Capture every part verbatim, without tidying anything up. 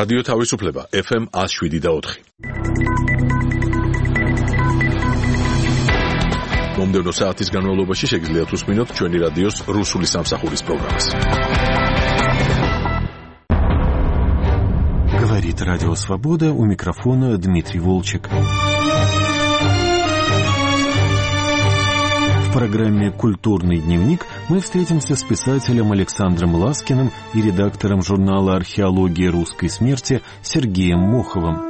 რადიო თავისუფლება ეფ ემ one oh seven და four. მომდევნო საათის განმავლობაში შეგიძლიათ უსმინოთ ჩვენი რადიოს რუსული სამსახურის პროგრამას. Говорит Радио Свобода, у микрофона Дмитрий Волчек. В программе «Культурный дневник» мы встретимся с писателем Александром Ласкиным и редактором журнала «Археология русской смерти» Сергеем Моховым.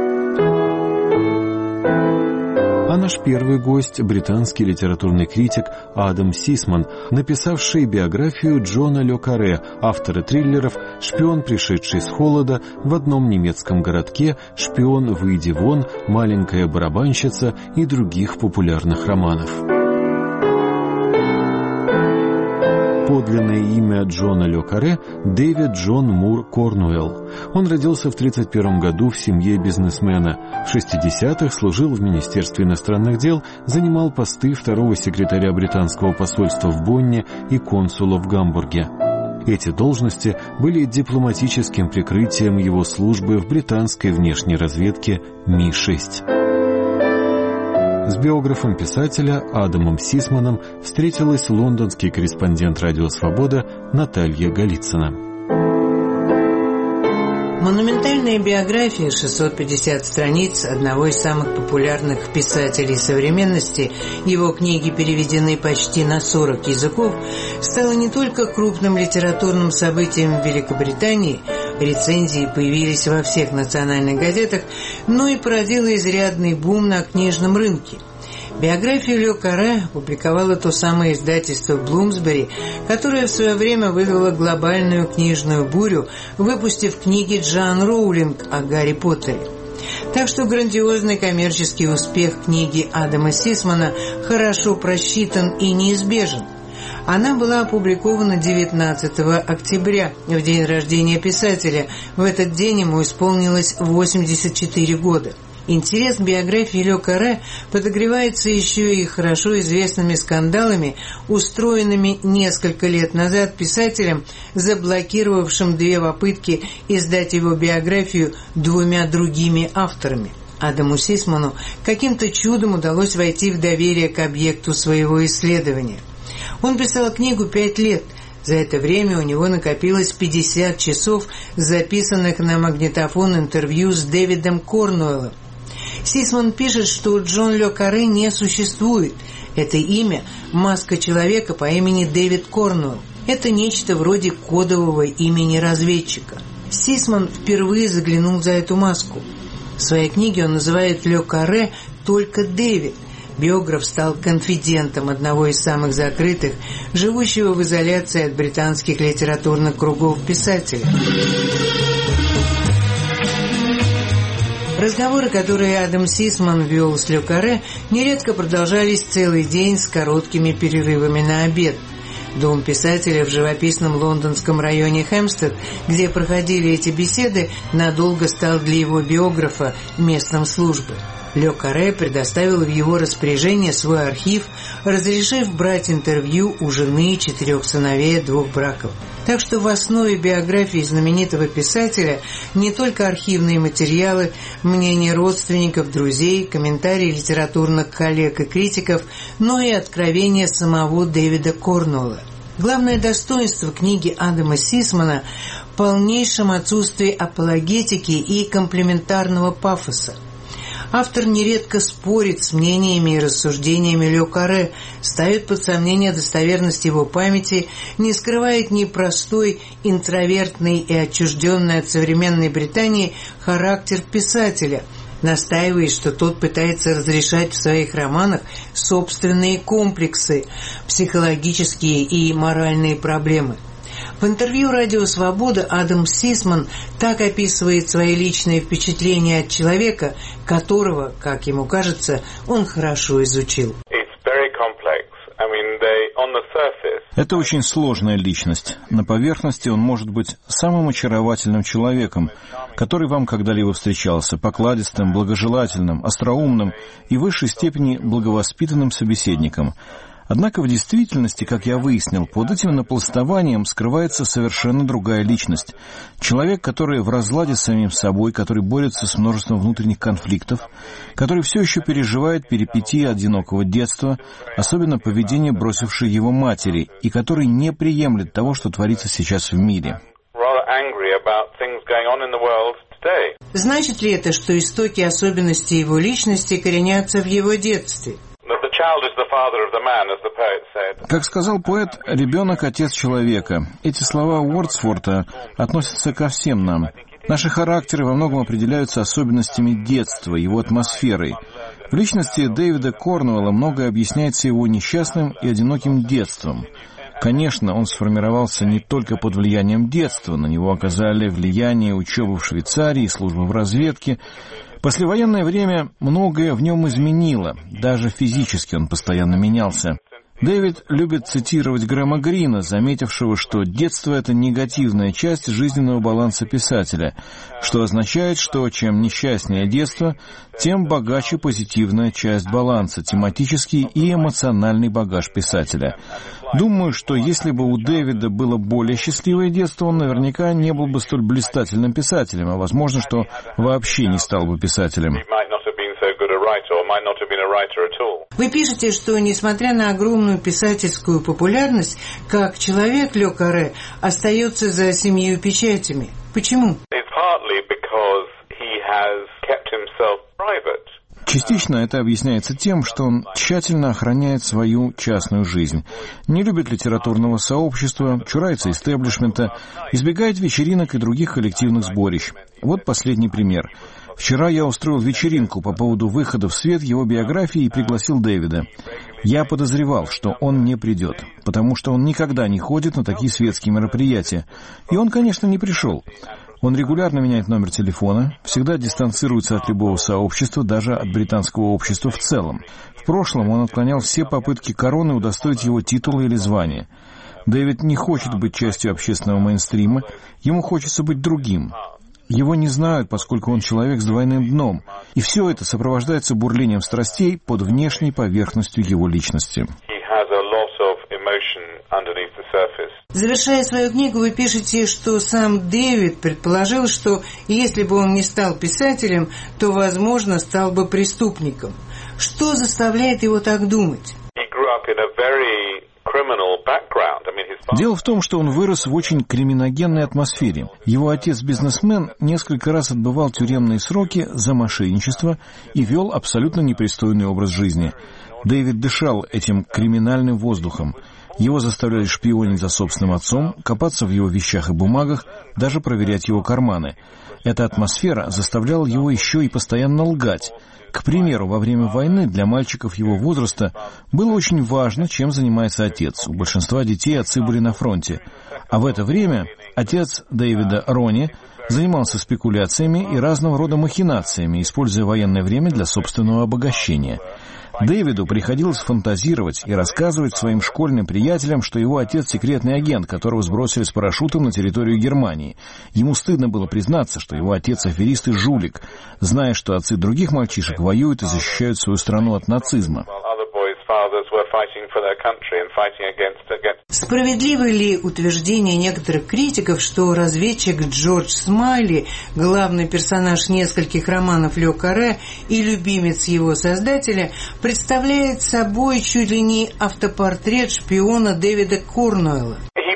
А наш первый гость – британский литературный критик Адам Сисман, написавший биографию Джона Ле Карре, автора триллеров «Шпион, пришедший с холода», «В одном немецком городке», «Шпион, выйди вон», «Маленькая барабанщица» и других популярных романов. Подлинное имя Джона Ле Карре – Дэвид Джон Мур Корнуэлл. Он родился в тридцать первом году в семье бизнесмена. В шестидесятых служил в Министерстве иностранных дел, занимал посты второго секретаря британского посольства в Бонне и консула в Гамбурге. Эти должности были дипломатическим прикрытием его службы в британской внешней разведке Ми шесть. С биографом писателя Адамом Сисманом встретилась лондонский корреспондент «Радио Свобода» Наталья Голицына. Монументальная биография, шестьсот пятьдесят страниц, одного из самых популярных писателей современности, его книги переведены почти на сорок языков, стала не только крупным литературным событием в Великобритании, рецензии появились во всех национальных газетах, но и породила изрядный бум на книжном рынке. Биографию Ле Карре публиковало то самое издательство «Блумсбери», которое в свое время вызвало глобальную книжную бурю, выпустив книги Джоан Роулинг о Гарри Поттере. Так что грандиозный коммерческий успех книги Адама Сисмана хорошо просчитан и неизбежен. Она была опубликована девятнадцатого октября, в день рождения писателя. В этот день ему исполнилось восемьдесят четыре года. Интерес к биографии Ле Карре подогревается еще и хорошо известными скандалами, устроенными несколько лет назад писателем, заблокировавшим две попытки издать его биографию двумя другими авторами. Адаму Сисману каким-то чудом удалось войти в доверие к объекту своего исследования. Он писал книгу пять лет. За это время у него накопилось пятьдесят часов записанных на магнитофон интервью с Дэвидом Корнуэллом. Сисман пишет, что Джон Ле Карре не существует. Это имя – маска человека по имени Дэвид Корнуэлл. Это нечто вроде кодового имени разведчика. Сисман впервые заглянул за эту маску. В своей книге он называет Ле Карре только Дэвид. Биограф стал конфидентом одного из самых закрытых, живущего в изоляции от британских литературных кругов писателя. Разговоры, которые Адам Сисман вел с Ле Карре, нередко продолжались целый день с короткими перерывами на обед. Дом писателя в живописном лондонском районе Хэмпстед, где проходили эти беседы, надолго стал для его биографа местом службы. Ле Карре предоставил в его распоряжение свой архив, разрешив брать интервью у жены, четырех сыновей от двух браков. Так что в основе биографии знаменитого писателя не только архивные материалы, мнения родственников, друзей, комментарии литературных коллег и критиков, но и откровения самого Дэвида Корнуэлла. Главное достоинство книги Адама Сисмана в полнейшем отсутствии апологетики и комплиментарного пафоса. Автор нередко спорит с мнениями и рассуждениями Ле Карре, ставит под сомнение достоверность его памяти, не скрывает ни простой, интровертный и отчужденный от современной Британии характер писателя, настаивает, что тот пытается разрешать в своих романах собственные комплексы, психологические и моральные проблемы. В интервью «Радио Свобода» Адам Сисман так описывает свои личные впечатления от человека, которого, как ему кажется, он хорошо изучил. Это очень сложная личность. На поверхности он может быть самым очаровательным человеком, который вам когда-либо встречался, покладистым, благожелательным, остроумным и в высшей степени благовоспитанным собеседником. Однако в действительности, как я выяснил, под этим напластованием скрывается совершенно другая личность. Человек, который в разладе с самим собой, который борется с множеством внутренних конфликтов, который все еще переживает перипетии одинокого детства, особенно поведение бросившей его матери, и который не приемлет того, что творится сейчас в мире. Значит ли это, что истоки особенностей его личности коренятся в его детстве? Как сказал поэт, ребенок — отец человека. Эти слова Уордсворта относятся ко всем нам. Наши характеры во многом определяются особенностями детства, его атмосферой. В личности Дэвида Корнуэлла многое объясняется его несчастным и одиноким детством. Конечно, он сформировался не только под влиянием детства, на него оказали влияние учебы в Швейцарии, служба в разведке. Послевоенное время многое в нем изменило, даже физически он постоянно менялся. Дэвид любит цитировать Грэма Грина, заметившего, что детство — это негативная часть жизненного баланса писателя, что означает, что чем несчастнее детство, тем богаче позитивная часть баланса, тематический и эмоциональный багаж писателя. Думаю, что если бы у Дэвида было более счастливое детство, он наверняка не был бы столь блистательным писателем, а возможно, что вообще не стал бы писателем. Вы пишете, что, несмотря на огромную писательскую популярность, как человек Ле Карре остается за семью печатями. Почему? Частично это объясняется тем, что он тщательно охраняет свою частную жизнь, не любит литературного сообщества, чурается истеблишмента, избегает вечеринок и других коллективных сборищ. Вот последний пример. Вчера я устроил вечеринку по поводу выхода в свет его биографии и пригласил Дэвида. Я подозревал, что он не придет, потому что он никогда не ходит на такие светские мероприятия. И он, конечно, не пришел. Он регулярно меняет номер телефона, всегда дистанцируется от любого сообщества, даже от британского общества в целом. В прошлом он отклонял все попытки короны удостоить его титула или звания. Дэвид не хочет быть частью общественного мейнстрима, ему хочется быть другим. Его не знают, поскольку он человек с двойным дном, и все это сопровождается бурлением страстей под внешней поверхностью его личности. Завершая свою книгу, вы пишете, что сам Дэвид предположил, что если бы он не стал писателем, то, возможно, стал бы преступником. Что заставляет его так думать? Дело в том, что он вырос в очень криминогенной атмосфере. Его отец-бизнесмен несколько раз отбывал тюремные сроки за мошенничество и вел абсолютно непристойный образ жизни. Дэвид дышал этим криминальным воздухом. Его заставляли шпионить за собственным отцом, копаться в его вещах и бумагах, даже проверять его карманы. Эта атмосфера заставляла его еще и постоянно лгать. К примеру, во время войны для мальчиков его возраста было очень важно, чем занимается отец. У большинства детей отцы были на фронте. А в это время отец Дэвида, Ронни, занимался спекуляциями и разного рода махинациями, используя военное время для собственного обогащения. Дэвиду приходилось фантазировать и рассказывать своим школьным приятелям, что его отец секретный агент, которого сбросили с парашютом на территорию Германии. Ему стыдно было признаться, что его отец аферист и жулик, зная, что отцы других мальчишек воюют и защищают свою страну от нацизма. Справедливо ли утверждение некоторых критиков, что разведчик Джордж Смайли, главный персонаж нескольких романов Ле Карре и любимец его создателя, представляет собой чуть ли не автопортрет шпиона Дэвида Корнуэлла?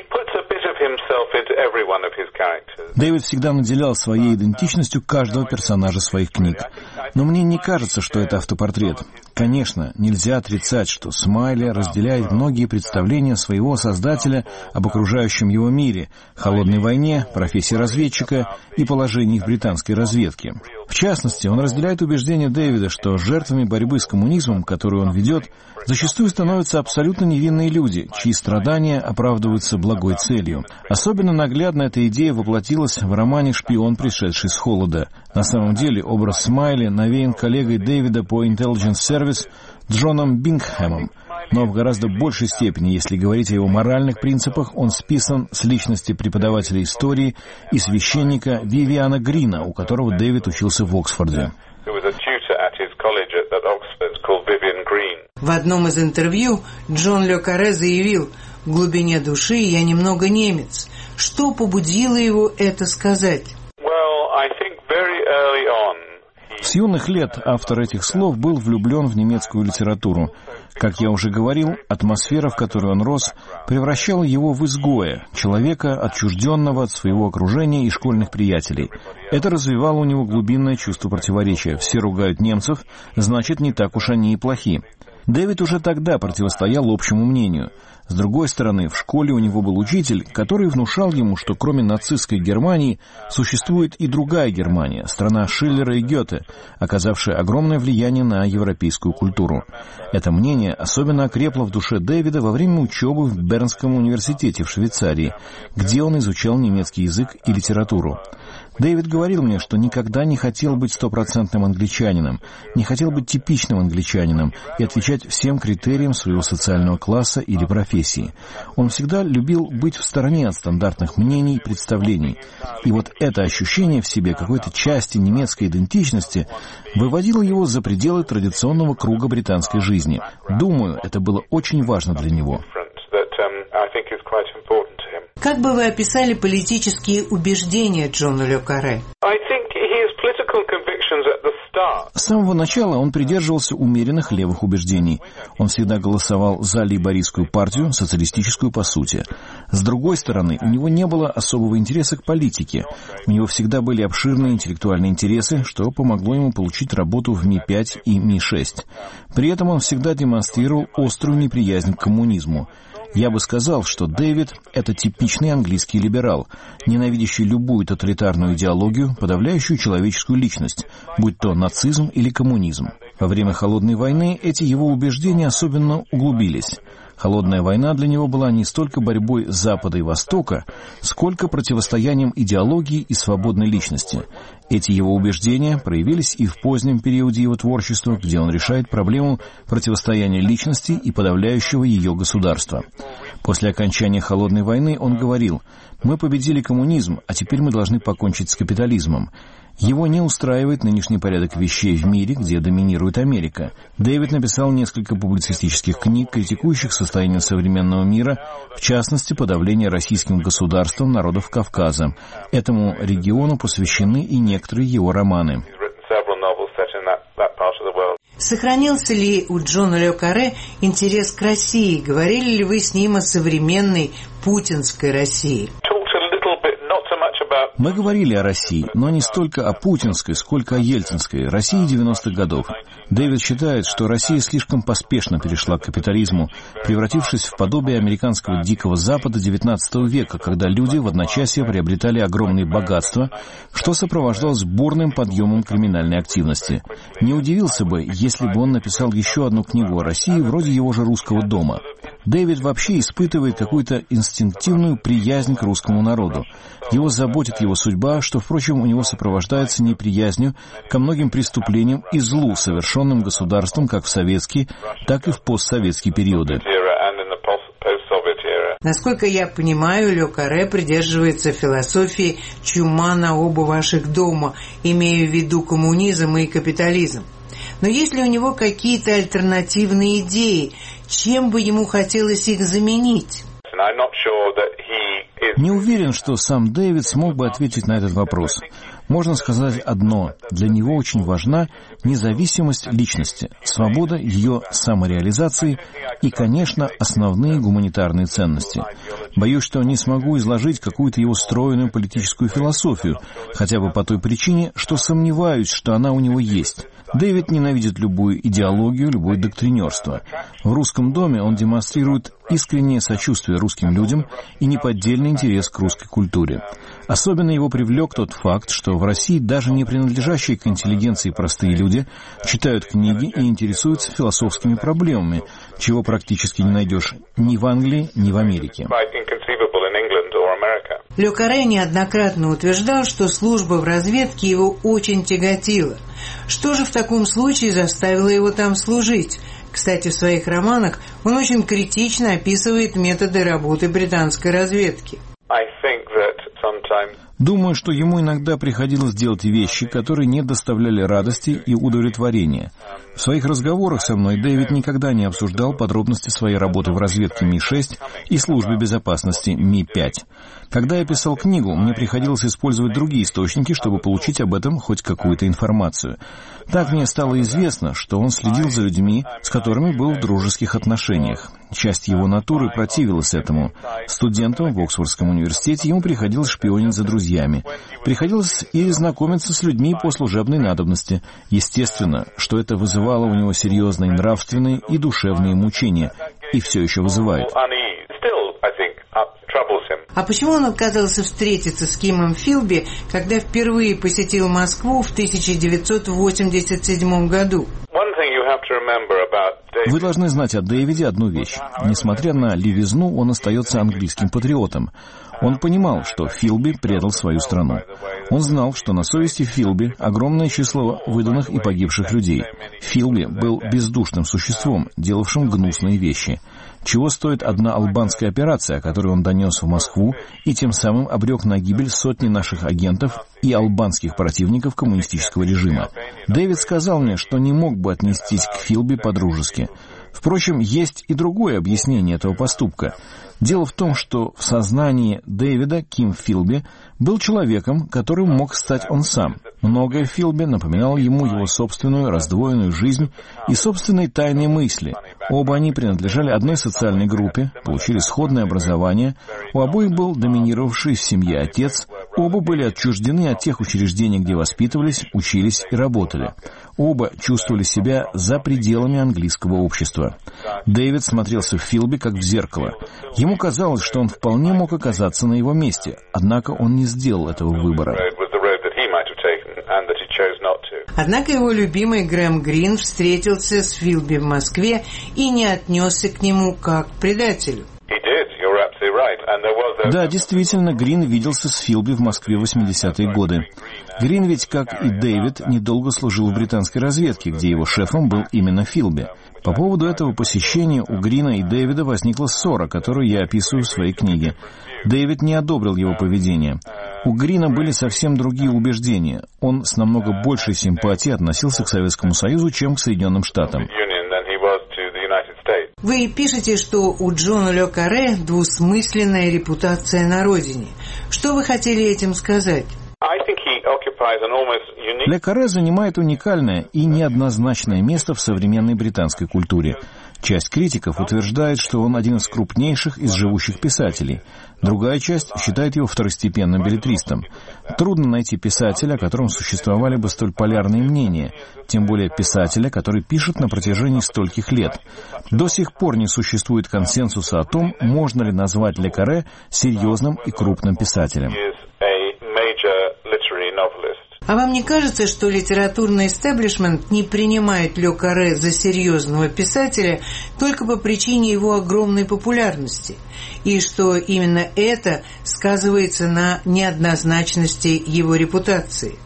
Дэвид всегда наделял своей идентичностью каждого персонажа своих книг. Но мне не кажется, что это автопортрет. Конечно, нельзя отрицать, что Смайли разделяет многие представления своего создателя об окружающем его мире, холодной войне, профессии разведчика и положении в британской разведке. В частности, он разделяет убеждение Дэвида, что жертвами борьбы с коммунизмом, которую он ведет, зачастую становятся абсолютно невинные люди, чьи страдания оправдываются благой целью. Особенно наглядно эта идея воплотилась в романе «Шпион, пришедший с холода». На самом деле образ Смайли навеян коллегой Дэвида по Intelligence Service Джоном Бингхэмом, но в гораздо большей степени, если говорить о его моральных принципах, он списан с личности преподавателя истории и священника Вивиана Грина, у которого Дэвид учился в Оксфорде. В одном из интервью Джон Ле Карре заявил: «В глубине души я немного немец». Что побудило его это сказать? С юных лет автор этих слов был влюблен в немецкую литературу. Как я уже говорил, атмосфера, в которой он рос, превращала его в изгоя, человека, отчужденного от своего окружения и школьных приятелей. Это развивало у него глубинное чувство противоречия. Все ругают немцев, значит, не так уж они и плохи. Дэвид уже тогда противостоял общему мнению. С другой стороны, в школе у него был учитель, который внушал ему, что кроме нацистской Германии существует и другая Германия, страна Шиллера и Гёте, оказавшая огромное влияние на европейскую культуру. Это мнение особенно окрепло в душе Дэвида во время учебы в Бернском университете в Швейцарии, где он изучал немецкий язык и литературу. Дэвид говорил мне, что никогда не хотел быть стопроцентным англичанином, не хотел быть типичным англичанином и отвечать всем критериям своего социального класса или профессии. Он всегда любил быть в стороне от стандартных мнений и представлений. И вот это ощущение в себе какой-то части немецкой идентичности выводило его за пределы традиционного круга британской жизни. Думаю, это было очень важно для него. Как бы вы описали политические убеждения Джона Ле Карре? С самого начала он придерживался умеренных левых убеждений. Он всегда голосовал за лейбористскую партию, социалистическую по сути. С другой стороны, у него не было особого интереса к политике. У него всегда были обширные интеллектуальные интересы, что помогло ему получить работу в Ми пять и Ми шесть. При этом он всегда демонстрировал острую неприязнь к коммунизму. Я бы сказал, что Дэвид — это типичный английский либерал, ненавидящий любую тоталитарную идеологию, подавляющую человеческую личность, будь то нацизм или коммунизм. Во время Холодной войны эти его убеждения особенно углубились. Холодная война для него была не столько борьбой Запада и Востока, сколько противостоянием идеологии и свободной личности. Эти его убеждения проявились и в позднем периоде его творчества, где он решает проблему противостояния личности и подавляющего ее государства. После окончания Холодной войны он говорил: «Мы победили коммунизм, а теперь мы должны покончить с капитализмом». Его не устраивает нынешний порядок вещей в мире, где доминирует Америка. Дэвид написал несколько публицистических книг, критикующих состояние современного мира, в частности, подавление российским государством народов Кавказа. Этому региону посвящены и некоторые его романы. Сохранился ли у Джона Ле Карре интерес к России? Говорили ли вы с ним о современной путинской России? Мы говорили о России, но не столько о путинской, сколько о ельцинской, России девяностых годов. Дэвид считает, что Россия слишком поспешно перешла к капитализму, превратившись в подобие американского дикого запада девятнадцатого века, когда люди в одночасье приобретали огромные богатства, что сопровождалось бурным подъемом криминальной активности. Не удивился бы, если бы он написал еще одну книгу о России, вроде его же «Русского дома». Дэвид вообще испытывает какую-то инстинктивную приязнь к русскому народу. Его заботит его судьба, что, впрочем, у него сопровождается неприязнью ко многим преступлениям и злу, совершенным государством как в советские, так и в постсоветские периоды. Насколько я понимаю, Ле Карре придерживается философии «чума на оба ваших дома», имея в виду коммунизм и капитализм. Но есть ли у него какие-то альтернативные идеи? Чем бы ему хотелось их заменить? Не уверен, что сам Дэвид смог бы ответить на этот вопрос. Можно сказать одно: для него очень важна независимость личности, свобода ее самореализации и, конечно, основные гуманитарные ценности. Боюсь, что не смогу изложить какую-то его стройную политическую философию, хотя бы по той причине, что сомневаюсь, что она у него есть. Дэвид ненавидит любую идеологию, любое доктринерство. В «Русском доме» он демонстрирует искреннее сочувствие русским людям и неподдельный интерес к русской культуре. Особенно его привлек тот факт, что в России даже не принадлежащие к интеллигенции простые люди читают книги и интересуются философскими проблемами, чего практически не найдешь ни в Англии, ни в Америке. Ле Карре неоднократно утверждал, что служба в разведке его очень тяготила. Что же в таком случае заставило его там служить? Кстати, в своих романах он очень критично описывает методы работы британской разведки. Думаю, что ему иногда приходилось делать вещи, которые не доставляли радости и удовлетворения. В своих разговорах со мной Дэвид никогда не обсуждал подробности своей работы в разведке Ми шесть и службе безопасности Ми пять. Когда я писал книгу, мне приходилось использовать другие источники, чтобы получить об этом хоть какую-то информацию. Так мне стало известно, что он следил за людьми, с которыми был в дружеских отношениях. Часть его натуры противилась этому. Студентом в Оксфордском университете ему приходилось шпионить за друзьями. Приходилось и знакомиться с людьми по служебной надобности. Естественно, что это вызывало у него серьезные нравственные и душевные мучения. И все еще вызывает. А почему он отказался встретиться с Кимом Филби, когда впервые посетил Москву в тысяча девятьсот восемьдесят седьмом году? Вы должны знать о Дэвиде одну вещь. Несмотря на левизну, он остается английским патриотом. Он понимал, что Филби предал свою страну. Он знал, что на совести Филби огромное число выданных и погибших людей. Филби был бездушным существом, делавшим гнусные вещи. Чего стоит одна албанская операция, которую он донес в Москву, и тем самым обрек на гибель сотни наших агентов и албанских противников коммунистического режима. Дэвид сказал мне, что не мог бы отнестись к Филби по-дружески. Впрочем, есть и другое объяснение этого поступка. Дело в том, что в сознании Дэвида Ким Филби был человеком, которым мог стать он сам. Многое в Филби напоминало ему его собственную раздвоенную жизнь и собственные тайные мысли. Оба они принадлежали одной социальной группе, получили сходное образование, у обоих был доминировавший в семье отец, оба были отчуждены от тех учреждений, где воспитывались, учились и работали. Оба чувствовали себя за пределами английского общества. Дэвид смотрелся в Филби как в зеркало. Ему казалось, что он вполне мог оказаться на его месте, однако он не сделал этого выбора. Однако его любимый Грэм Грин встретился с Филби в Москве и не отнесся к нему как к предателю. Да, действительно, Грин виделся с Филби в Москве в восьмидесятые годы. Грин ведь, как и Дэвид, недолго служил в британской разведке, где его шефом был именно Филби. По поводу этого посещения у Грина и Дэвида возникла ссора, которую я описываю в своей книге. Дэвид не одобрил его поведение. У Грина были совсем другие убеждения. Он с намного большей симпатией относился к Советскому Союзу, чем к Соединенным Штатам. Вы пишете, что у Джона Ле Карре двусмысленная репутация на родине. Что вы хотели этим сказать? Ле Карре занимает уникальное и неоднозначное место в современной британской культуре. Часть критиков утверждает, что он один из крупнейших из живущих писателей. Другая часть считает его второстепенным беллетристом. Трудно найти писателя, о котором существовали бы столь полярные мнения, тем более писателя, который пишет на протяжении стольких лет. До сих пор не существует консенсуса о том, можно ли назвать Ле Карре серьезным и крупным писателем. А вам не кажется, что литературный истеблишмент не принимает Ле Карре за серьезного писателя только по причине его огромной популярности, и что именно это сказывается на неоднозначности его репутации?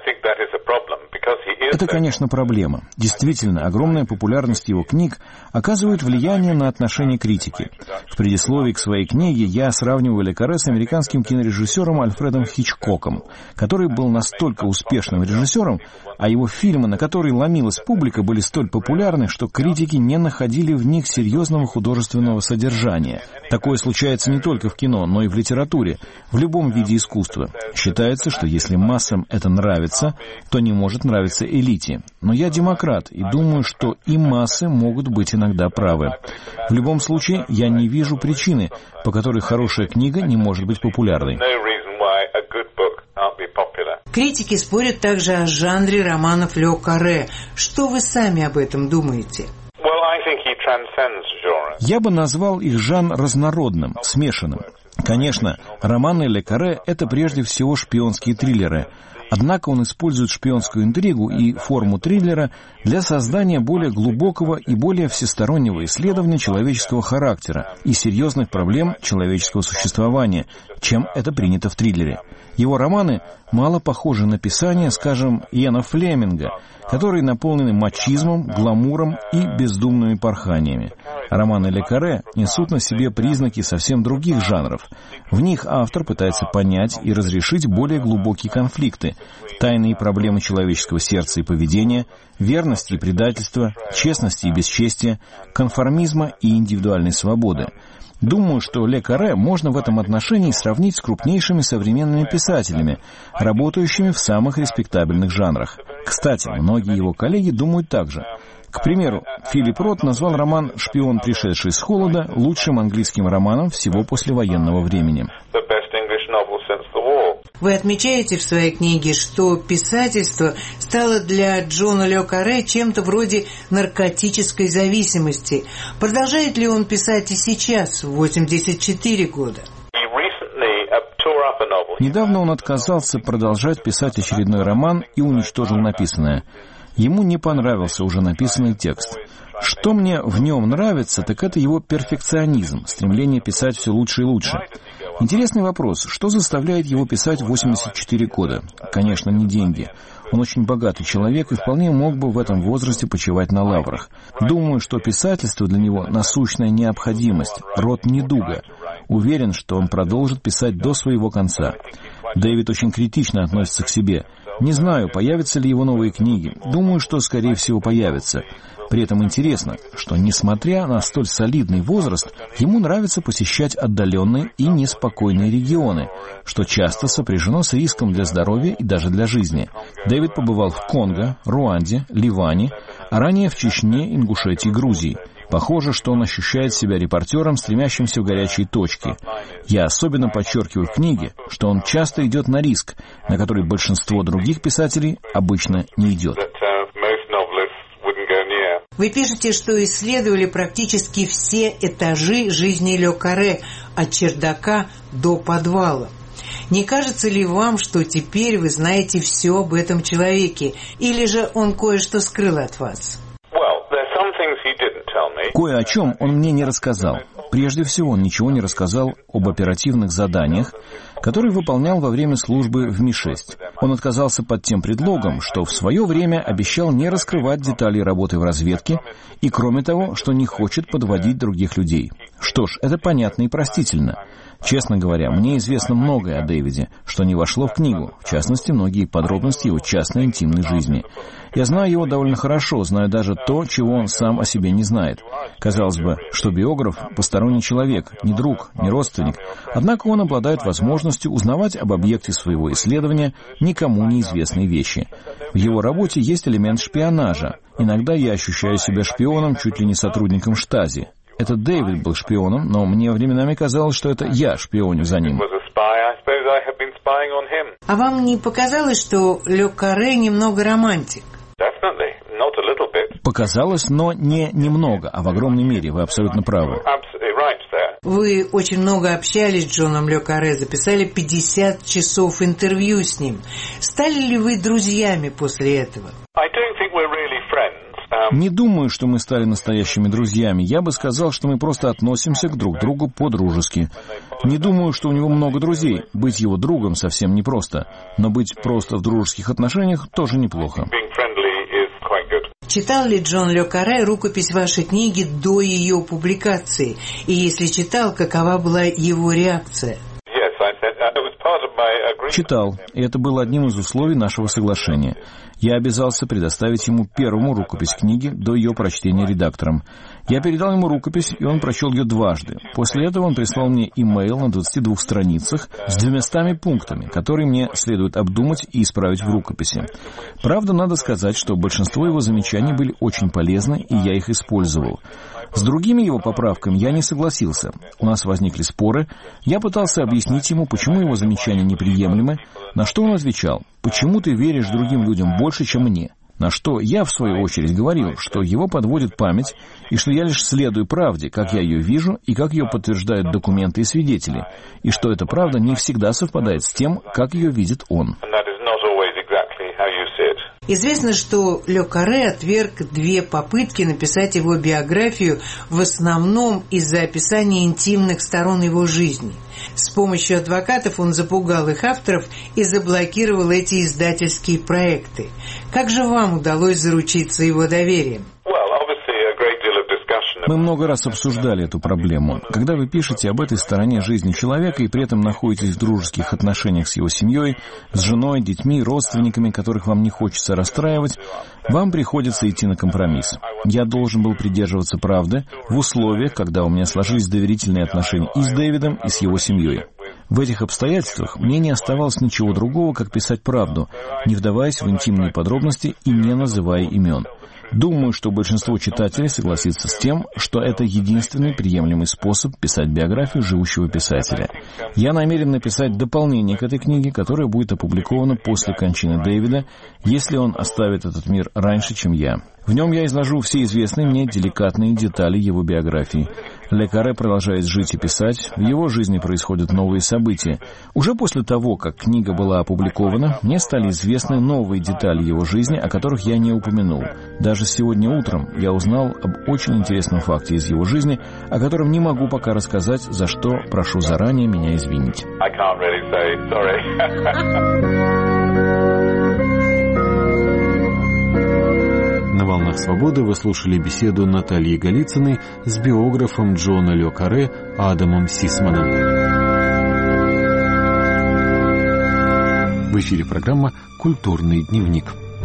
Это, конечно, проблема. Действительно, огромная популярность его книг оказывает влияние на отношение критики. В предисловии к своей книге я сравниваю Ле Карре с американским кинорежиссером Альфредом Хичкоком, который был настолько успешным режиссером, а его фильмы, на которые ломилась публика, были столь популярны, что критики не находили в них серьезного художественного содержания. Такое случается не только в кино, но и в литературе, в любом виде искусства. Считается, что если массам это нравится, то не может нравиться элите. Но я демократ и думаю, что и массы могут быть иногда правы. В любом случае, я не вижу причины, по которой хорошая книга не может быть популярной. Критики спорят также о жанре романов Ле Карре. Что вы сами об этом думаете? Я бы назвал их жанр разнородным, смешанным. Конечно, романы Ле Карре — это прежде всего шпионские триллеры. Однако он использует шпионскую интригу и форму триллера для создания более глубокого и более всестороннего исследования человеческого характера и серьезных проблем человеческого существования, чем это принято в триллере. Его романы мало похожи на писание, скажем, Иэна Флеминга, которые наполнены мачизмом, гламуром и бездумными порханиями. Романы Ле Карре несут на себе признаки совсем других жанров. В них автор пытается понять и разрешить более глубокие конфликты, тайные проблемы человеческого сердца и поведения, верности и предательства, честности и бесчестия, конформизма и индивидуальной свободы. Думаю, что Ле Карре можно в этом отношении сравнить с крупнейшими современными писателями, работающими в самых респектабельных жанрах. Кстати, многие его коллеги думают так же. К примеру, Филипп Рот назвал роман «Шпион, пришедший с холода» лучшим английским романом всего послевоенного времени. Вы отмечаете в своей книге, что писательство стало для Джона Ле Карре чем-то вроде наркотической зависимости. Продолжает ли он писать и сейчас, в восемьдесят четыре года? Недавно он отказался продолжать писать очередной роман и уничтожил написанное. Ему не понравился уже написанный текст. Что мне в нем нравится, так это его перфекционизм, стремление писать все лучше и лучше. Интересный вопрос, что заставляет его писать в восемьдесят четыре года? Конечно, не деньги. Он очень богатый человек и вполне мог бы в этом возрасте почивать на лаврах. Думаю, что писательство для него насущная необходимость, род недуга. Уверен, что он продолжит писать до своего конца. Дэвид очень критично относится к себе. Не знаю, появятся ли его новые книги. Думаю, что, скорее всего, появятся. При этом интересно, что, несмотря на столь солидный возраст, ему нравится посещать отдаленные и неспокойные регионы, что часто сопряжено с риском для здоровья и даже для жизни. Дэвид побывал в Конго, Руанде, Ливане, а ранее в Чечне, Ингушетии, Грузии. Похоже, что он ощущает себя репортером, стремящимся в горячие точки. Я особенно подчеркиваю в книге, что он часто идет на риск, на который большинство других писателей обычно не идет. Вы пишете, что исследовали практически все этажи жизни Ле Карре, от чердака до подвала. Не кажется ли вам, что теперь вы знаете все об этом человеке, или же он кое-что скрыл от вас? Кое о чем он мне не рассказал. Прежде всего, он ничего не рассказал об оперативных заданиях, которые выполнял во время службы в Ми шесть. Он отказался под тем предлогом, что в свое время обещал не раскрывать детали работы в разведке и, кроме того, что не хочет подводить других людей. Что ж, это понятно и простительно. Честно говоря, мне известно многое о Дэвиде, что не вошло в книгу, в частности, многие подробности его частной интимной жизни. Я знаю его довольно хорошо, знаю даже то, чего он сам о себе не знает. Казалось бы, что биограф – посторонний человек, не друг, не родственник, однако он обладает возможностью узнавать об объекте своего исследования никому неизвестные вещи. В его работе есть элемент шпионажа. Иногда я ощущаю себя шпионом, чуть ли не сотрудником Штази. Это Дэвид был шпионом, но мне временами казалось, что это я шпионю за ним. А вам не показалось, что Ле Карре немного романтик? Показалось, но не немного, а в огромной мере. Вы абсолютно правы. Вы очень много общались с Джоном Ле Карре, записали пятьдесят часов интервью с ним. Стали ли вы друзьями после этого? Не думаю, что мы стали настоящими друзьями. Я бы сказал, что мы просто относимся к друг другу по-дружески. Не думаю, что у него много друзей. Быть его другом совсем непросто. Но быть просто в дружеских отношениях тоже неплохо. Читал ли Джон Ле Карре рукопись вашей книги до ее публикации? И если читал, какова была его реакция? Читал, и это было одним из условий нашего соглашения. Я обязался предоставить ему первому рукопись книги до ее прочтения редактором. Я передал ему рукопись, и он прочел ее дважды. После этого он прислал мне имейл на двадцати двух страницах с двумястами пунктами, которые мне следует обдумать и исправить в рукописи. Правда, надо сказать, что большинство его замечаний были очень полезны, и я их использовал. С другими его поправками я не согласился. У нас возникли споры. Я пытался объяснить ему, почему его замечания неприемлемы, на что он отвечал: «Почему ты веришь другим людям больше, чем мне?» На что я, в свою очередь, говорил, что его подводит память, и что я лишь следую правде, как я ее вижу, и как ее подтверждают документы и свидетели, и что эта правда не всегда совпадает с тем, как ее видит он. Известно, что Ле Карре отверг две попытки написать его биографию в основном из-за описания интимных сторон его жизни. С помощью адвокатов он запугал их авторов и заблокировал эти издательские проекты. Как же вам удалось заручиться его доверием? Мы много раз обсуждали эту проблему. Когда вы пишете об этой стороне жизни человека и при этом находитесь в дружеских отношениях с его семьей, с женой, детьми, родственниками, которых вам не хочется расстраивать, вам приходится идти на компромисс. Я должен был придерживаться правды в условиях, когда у меня сложились доверительные отношения и с Дэвидом, и с его семьей. В этих обстоятельствах мне не оставалось ничего другого, как писать правду, не вдаваясь в интимные подробности и не называя имен. Думаю, что большинство читателей согласится с тем, что это единственный приемлемый способ писать биографию живущего писателя. Я намерен написать дополнение к этой книге, которое будет опубликовано после кончины Дэвида, если он оставит этот мир раньше, чем я. В нем я изложу все известные мне деликатные детали его биографии. Ле Карре продолжает жить и писать, в его жизни происходят новые события. Уже после того, как книга была опубликована, мне стали известны новые детали его жизни, о которых я не упомянул. Даже сегодня утром я узнал об очень интересном факте из его жизни, о котором не могу пока рассказать, за что прошу заранее меня извинить. На «Волнах свободы» вы слушали беседу Натальи Голицыной с биографом Джона Ле Карре Адамом Сисманом. В эфире программа «Культурный дневник».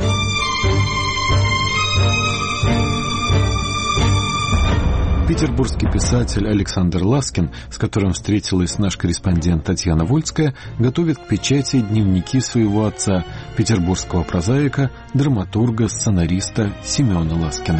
Петербургский писатель Александр Ласкин, с которым встретилась наш корреспондент Татьяна Вольская, готовит к печати дневники своего отца, петербургского прозаика, драматурга, сценариста Семена Ласкина.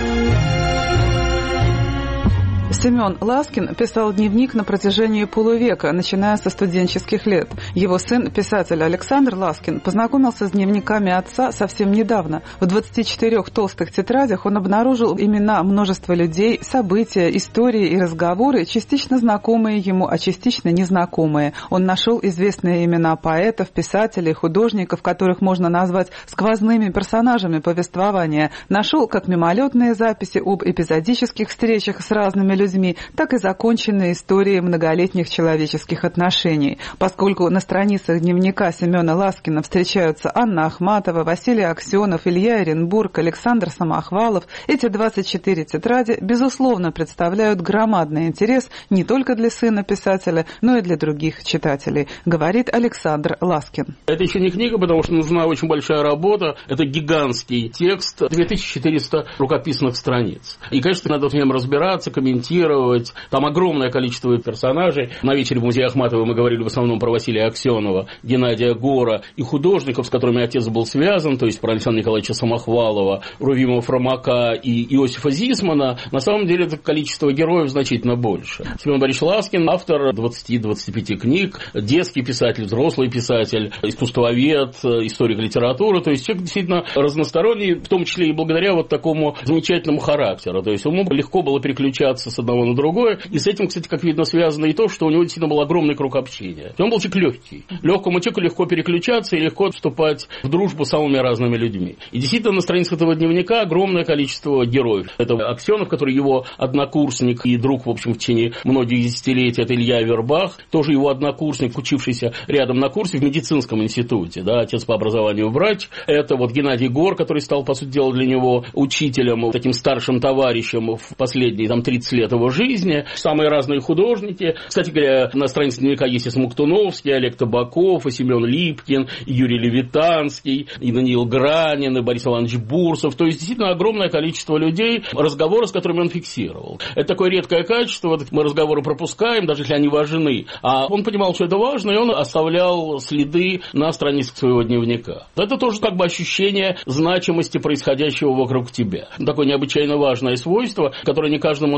Семен Ласкин писал дневник на протяжении полувека, начиная со студенческих лет. Его сын, писатель Александр Ласкин, познакомился с дневниками отца совсем недавно. В двадцати четырёх толстых тетрадях он обнаружил имена множества людей, события, истории и разговоры, частично знакомые ему, а частично незнакомые. Он нашел известные имена поэтов, писателей, художников, которых можно назвать сквозными персонажами повествования. Нашел как мимолетные записи об эпизодических встречах с разными людьми, людьми, так и законченные истории многолетних человеческих отношений. Поскольку на страницах дневника Семена Ласкина встречаются Анна Ахматова, Василий Аксенов, Илья Оренбург, Александр Самохвалов, эти двадцать четыре тетради, безусловно, представляют громадный интерес не только для сына писателя, но и для других читателей, говорит Александр Ласкин. Это еще не книга, потому что нужна очень большая работа. Это гигантский текст, две тысячи четыреста рукописных страниц. И, конечно, надо в нем разбираться, комментировать. Там огромное количество персонажей. На вечере в музее Ахматовой мы говорили в основном про Василия Аксенова, Геннадия Гора и художников, с которыми отец был связан, то есть про Александра Николаевича Самохвалова, Рувима Фромака и Иосифа Зисмана. На самом деле это количество героев значительно больше. Семен Борисович Ласкин, автор двадцати-двадцати пяти книг, детский писатель, взрослый писатель, искусствовед, историк литературы. То есть человек действительно разносторонний, в том числе и благодаря вот такому замечательному характеру. То есть ему легко было переключаться с одного на другое. И с этим, кстати, как видно, связано и то, что у него действительно был огромный круг общения. Он был человек легкий. Легкому человеку легко переключаться и легко вступать в дружбу с самыми разными людьми. И действительно, на страницах этого дневника огромное количество героев. Это Аксенов, который его однокурсник и друг, в общем, в течение многих десятилетий. Это Илья Авербах, тоже его однокурсник, учившийся рядом на курсе в медицинском институте. Да, отец по образованию врач. Это вот Геннадий Гор, который стал, по сути дела, для него учителем, таким старшим товарищем в последние там тридцать лет его жизни. Самые разные художники. Кстати говоря, на странице дневника есть и Смоктуновский, Олег Табаков, и Семен Липкин, и Юрий Левитанский, и Даниил Гранин, и Борис Иванович Бурсов. То есть, действительно, огромное количество людей, разговоры с которыми он фиксировал. Это такое редкое качество. Мы разговоры пропускаем, даже если они важны. А он понимал, что это важно, и он оставлял следы на страницах своего дневника. Это тоже как бы ощущение значимости происходящего вокруг тебя. Такое необычайно важное свойство, которое не каждому дано.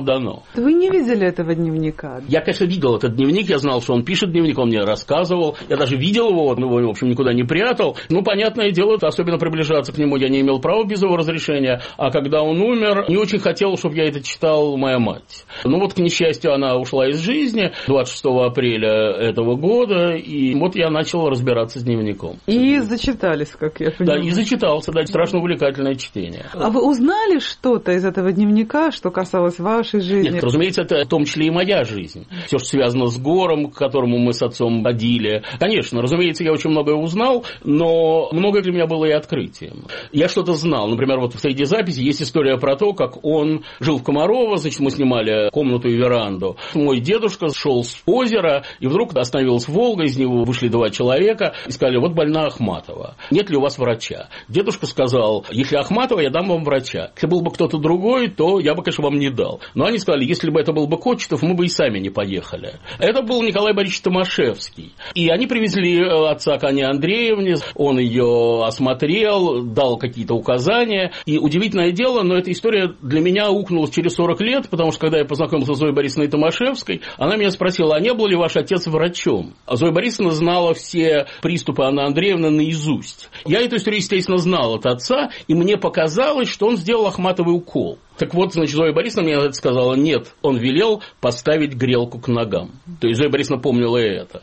Вы не видели этого дневника? Я, конечно, видел этот дневник, я знал, что он пишет дневник, он мне рассказывал, я даже видел его, он его, в общем, никуда не прятал. Ну, понятное дело, особенно приближаться к нему я не имел права без его разрешения, а когда он умер, не очень хотел, чтобы я это читал, моя мать. Ну, вот, к несчастью, она ушла из жизни двадцать шестого апреля этого года, и вот я начал разбираться с дневником. И зачитались, как я понимаю. Да, и зачитался, да, страшно увлекательное чтение. А вы узнали что-то из этого дневника, что касалось вашей жизни? Нет, разумеется, это в том числе и моя жизнь. Все, что связано с Гором, к которому мы с отцом ходили. Конечно, разумеется, я очень многое узнал, но многое для меня было и открытием. Я что-то знал. Например, вот среди записей есть история про то, как он жил в Комарово, значит, мы снимали комнату и веранду. Мой дедушка шел с озера, и вдруг остановилась Волга, из него вышли два человека и сказали: вот больна Ахматова, нет ли у вас врача? Дедушка сказал: если Ахматова, я дам вам врача. Если был бы кто-то другой, то я бы, конечно, вам не дал. Но они сказали: если бы это был бы Кочетов, мы бы и сами не поехали. Это был Николай Борисович Томашевский. И они привезли отца к Анне Андреевне, он ее осмотрел, дал какие-то указания. И удивительное дело, но эта история для меня укнулась через сорок лет, потому что когда я познакомился с Зоей Борисовной Томашевской, она меня спросила: а не был ли ваш отец врачом? А Зоя Борисовна знала все приступы Анны Андреевны наизусть. Я эту историю, естественно, знал от отца, и мне показалось, что он сделал Ахматовой укол. Так вот, значит, Зоя Борисовна мне это сказала: нет, он велел поставить грелку к ногам. То есть Зоя Борисовна помнила и это.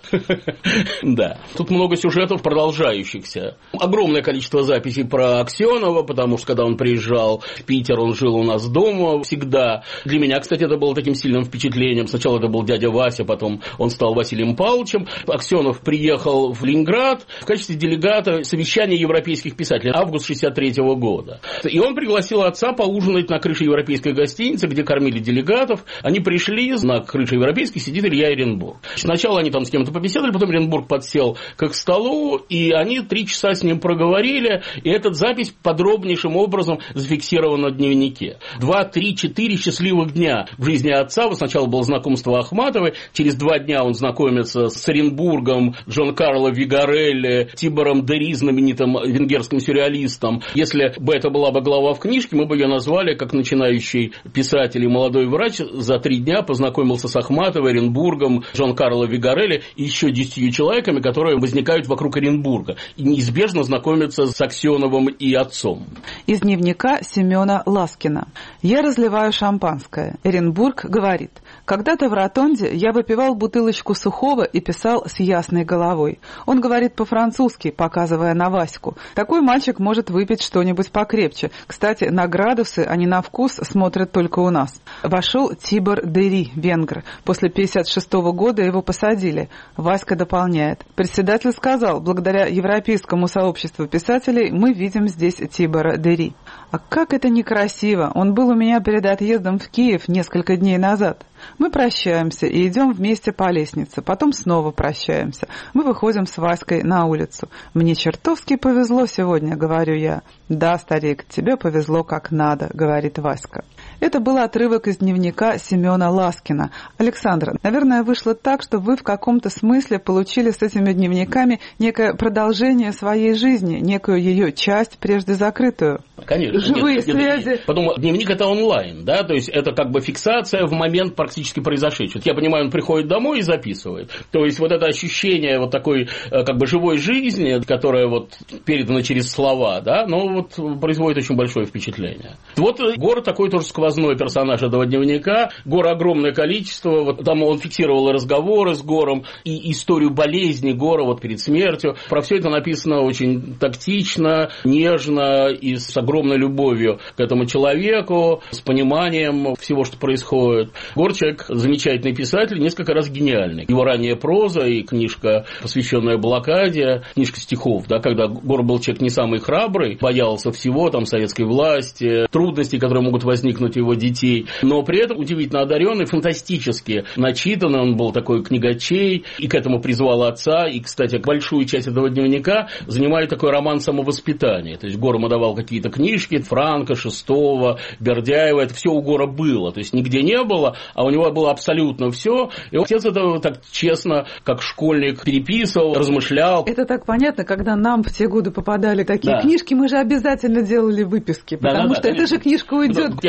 Да. Тут много сюжетов продолжающихся. Огромное количество записей про Аксенова, потому что когда он приезжал в Питер, он жил у нас дома всегда. Для меня, кстати, это было таким сильным впечатлением. Сначала это был дядя Вася, потом он стал Василием Павловичем. Аксенов приехал в Ленинград в качестве делегата совещания европейских писателей, август шестьдесят третьего года. И он пригласил отца поужинать на крыше европейской гостиницы, где кормили делегатов. Они пришли, на крыше европейской сидит Илья Эренбург. Сначала они там с кем-то побеседовали, потом Эренбург подсел к их столу, и они три часа с ним проговорили, и эта запись подробнейшим образом зафиксирована в дневнике. Два, три, четыре счастливых дня в жизни отца. Вот сначала было знакомство Ахматовой, через два дня он знакомится с Оренбургом, Джон Карло Вигарелли, Тибором Дери, знаменитым венгерским сюрреалистом. Если бы это была бы глава в книжке, мы бы ее назвали как начинающий писатель и молодой врач за три дня познакомился с Ахматовой, Оренбургом, Джон Карло Вигарелли и еще десятью человеками, которые возникают вокруг Оренбурга, и неизбежно знакомятся с Аксеновым и отцом. Из дневника Семена Ласкина. «Я разливаю шампанское. Эренбург говорит: когда-то в ротонде я выпивал бутылочку сухого и писал с ясной головой. Он говорит по-французски, показывая на Ваську. Такой мальчик может выпить что-нибудь покрепче. Кстати, на градусы, а не на вкус смотрят только у нас. Вошел Тибор Дери, венгр. После пятьдесят шестого года его посадили. Васька дополняет. Председатель сказал: благодаря Европейскому сообществу писателей мы видим здесь Тибора Дери. А как это некрасиво! Он был у меня перед отъездом в Киев несколько дней назад. Мы прощаемся и идем вместе по лестнице, потом снова прощаемся. Мы выходим с Васькой на улицу. Мне чертовски повезло сегодня, говорю я. Да, старик, тебе повезло как надо, говорит Васька. Это был отрывок из дневника Семена Ласкина. Александр, наверное, вышло так, что вы в каком-то смысле получили с этими дневниками некое продолжение своей жизни, некую ее часть, прежде закрытую. Конечно. Живые нет, связи. Нет. Потом дневник — это онлайн, да, то есть это как бы фиксация в момент практически произошедшего. Я понимаю, он приходит домой и записывает. То есть вот это ощущение вот такой как бы живой жизни, которая вот передана через слова, да, но вот производит очень большое впечатление. Вот Гор такой тоже сквозной персонаж этого дневника. Гор огромное количество. Вот там он фиксировал и разговоры с Гором, и историю болезни Гора вот перед смертью. Про все это написано очень тактично, нежно и с огромной любовью к этому человеку, с пониманием всего, что происходит. Гор человек замечательный писатель, несколько раз гениальный. Его ранняя проза и книжка, посвященная блокаде, книжка стихов, да, когда Гор был человек не самый храбрый, боялся всего, там, советской власти, трудностей, которые могут возникнуть у его детей, но при этом удивительно одаренный, фантастически начитанный, он был такой книгачей, и к этому призвал отца, и, кстати, большую часть этого дневника занимает такой роман самовоспитания. То есть Гор ему давал какие-то книжки, Франка, Шестого, Бердяева, это все у Гора было, то есть нигде не было, а у него было абсолютно все, и отец это так честно, как школьник, переписывал, размышлял. Это так понятно, когда нам в те годы попадали такие да. книжки, мы же обязательно делали выписки, потому да, да, что да, эта же книжка уйдет. Это еще и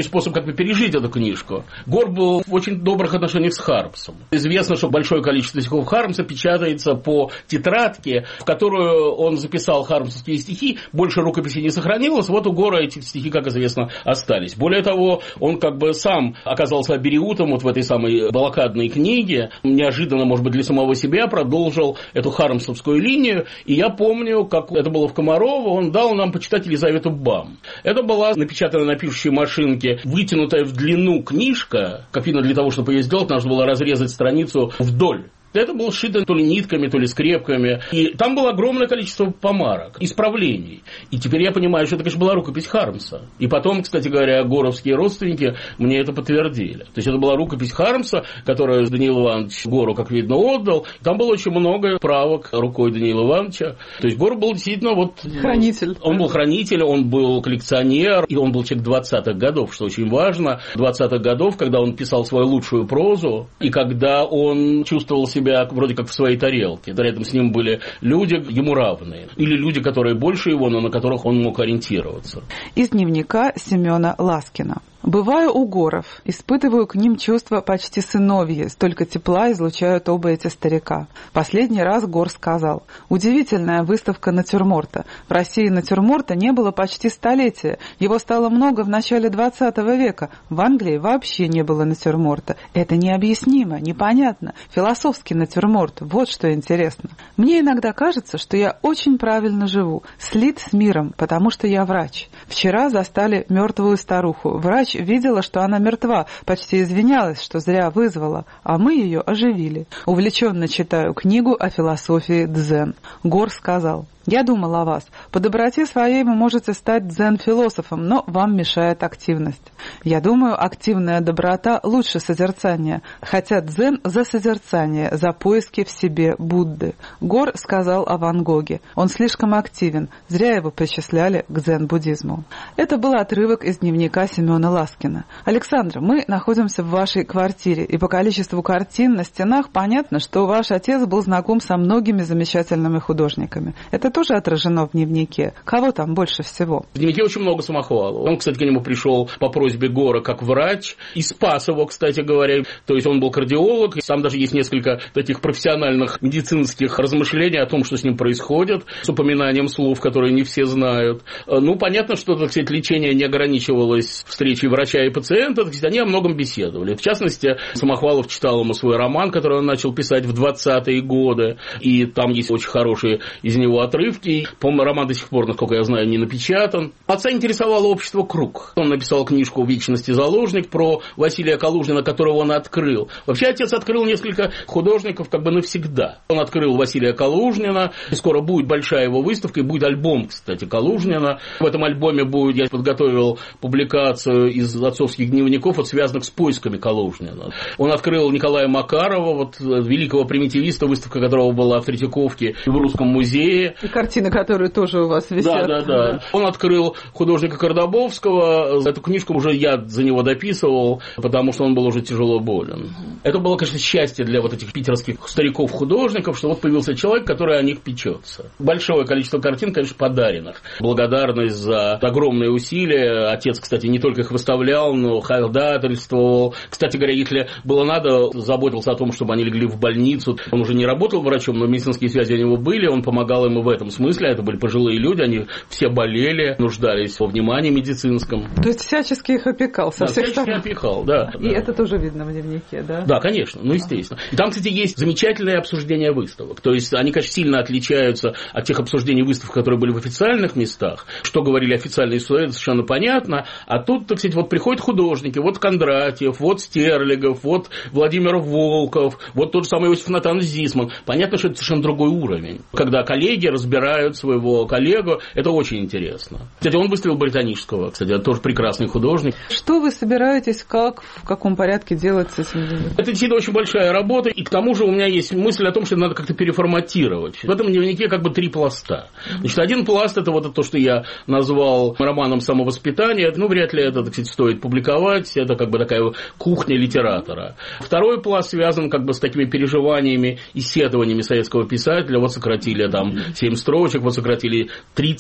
способ как бы пережить эту книжку. Гор был в очень добрых отношениях с Хармсом. Известно, что большое количество стихов Хармса печатается по тетрадке, в которую он записал хармсовские стихи. Больше рукописей не сохранилось. Вот у Гора эти стихи, как известно, остались. Более того, он как бы сам оказался абериутом вот в этой самой блокадной книге. Неожиданно, может быть, для самого себя продолжил эту хармсовскую линию. И я помню, как это было в Комарово, он дал нам почитать Елизавету Бам. Это была напечатанная на пишущей машинке, вытянутая в длину книжка. Как видно, для того, чтобы ее сделать, нужно было разрезать страницу вдоль. Это было сшито то ли нитками, то ли скрепками. И там было огромное количество помарок, исправлений. И теперь я понимаю, что это, конечно, была рукопись Хармса. И потом, кстати говоря, горовские родственники мне это подтвердили. То есть это была рукопись Хармса, которую Даниил Иванович Гору, как видно, отдал. Там было очень много правок рукой Даниила Ивановича. То есть Гор был действительно вот... Хранитель. Он был хранитель, он был коллекционер, и он был человек двадцатых годов, что очень важно. двадцатых годов, когда он писал свою лучшую прозу, и когда он чувствовал себя себя вроде как в своей тарелке. Рядом с ним были люди ему равные. Или люди, которые больше его, но на которых он мог ориентироваться. Из дневника Семена Ласкина. Бываю у Горов, испытываю к ним чувства почти сыновьи, столько тепла излучают оба эти старика. Последний раз Гор сказал: удивительная выставка натюрморта. В России натюрморта не было почти столетия, его стало много в начале двадцатого века. В Англии вообще не было натюрморта. Это необъяснимо, непонятно. Философский натюрморт, вот что интересно. Мне иногда кажется, что я очень правильно живу, слит с миром, потому что я врач. Вчера застали мертвую старуху. Врач видела, что она мертва, почти извинялась, что зря вызвала, а мы ее оживили. Увлеченно читаю книгу о философии дзен. Гор сказал: я думал о вас. По доброте своей вы можете стать дзен-философом, но вам мешает активность. Я думаю, активная доброта лучше созерцания, хотя дзен за созерцание, за поиски в себе Будды. Гор сказал о Ван Гоге. Он слишком активен, зря его причисляли к дзен-буддизму. Это был отрывок из дневника Семена Ласкина. Александра, мы находимся в вашей квартире, и по количеству картин на стенах понятно, что ваш отец был знаком со многими замечательными художниками. Это тоже отражено в дневнике. Кого там больше всего? В дневнике очень много Самохвалова. Он, кстати, к нему пришел по просьбе Гора как врач и спас его, кстати говоря. То есть он был кардиолог, и там даже есть несколько таких профессиональных медицинских размышлений о том, что с ним происходит, с упоминанием слов, которые не все знают. Ну, понятно, что, так сказать, лечение не ограничивалось встречей врача и пациента, так сказать, они о многом беседовали. В частности, Самохвалов читал ему свой роман, который он начал писать в двадцатые годы, и там есть очень хорошие из него отрывки. По-моему, роман до сих пор, насколько я знаю, не напечатан. Отца интересовало общество «Круг». Он написал книжку «Вечности заложник» про Василия Калужнина, которого он открыл. Вообще, отец открыл несколько художников как бы навсегда. Он открыл Василия Калужнина, и скоро будет большая его выставка, и будет альбом, кстати, Калужнина. В этом альбоме будет, я подготовил публикацию из отцовских дневников, вот, связанных с поисками Калужнина. Он открыл Николая Макарова, вот, великого примитивиста, выставка которого была в Третьяковке в Русском музее. И картины, которые тоже у вас висят. Да, да, да. Он открыл художника Кардабовского. Эту книжку уже я за него дописывал, потому что он был уже тяжело болен. Это было, конечно, счастье для вот этих питерских стариков-художников, что вот появился человек, который о них печется. Большое количество картин, конечно, подаренных. Благодарность за огромные усилия. Отец, кстати, не только их выставлял, но ходатайствовал. Кстати говоря, если было надо, заботился о том, чтобы они легли в больницу. Он уже не работал врачом, но медицинские связи у него были, он помогал ему в этом смысле. Это были пожилые люди, они все болели, нуждались во внимании медицинском. То есть всячески их опекал со да, всех всячески сторон. опекал, да. И да. это тоже видно в дневнике, да? Да, конечно, ну естественно. И там, кстати, есть замечательное обсуждение выставок. То есть они, конечно, сильно отличаются от тех обсуждений выставок, которые были в официальных местах. Что говорили официальные истории, совершенно понятно. А тут, так сказать, вот приходят художники, вот Кондратьев, вот Стерлигов, вот Владимир Волков, вот тот же самый Иосиф Натанович Зисман. Понятно, что это совершенно другой уровень. Когда коллеги разбирают своего коллегу, это очень интересно. Кстати, он выставил Британического, кстати, это тоже прекрасный художник. Что вы собираетесь, как, в каком порядке делать с этим? Это действительно очень большая работа, и к тому же у меня есть мысль о том, что надо как-то переформатировать. В этом дневнике как бы три пласта. Значит, один пласт – это вот то, что я назвал романом самовоспитания. Ну, вряд ли это, так сказать, стоит публиковать. Это как бы такая кухня литератора. Второй пласт связан как бы с такими переживаниями, исследованиями советского писателя. Вот сократили там семь строчек, вот сократили тридцать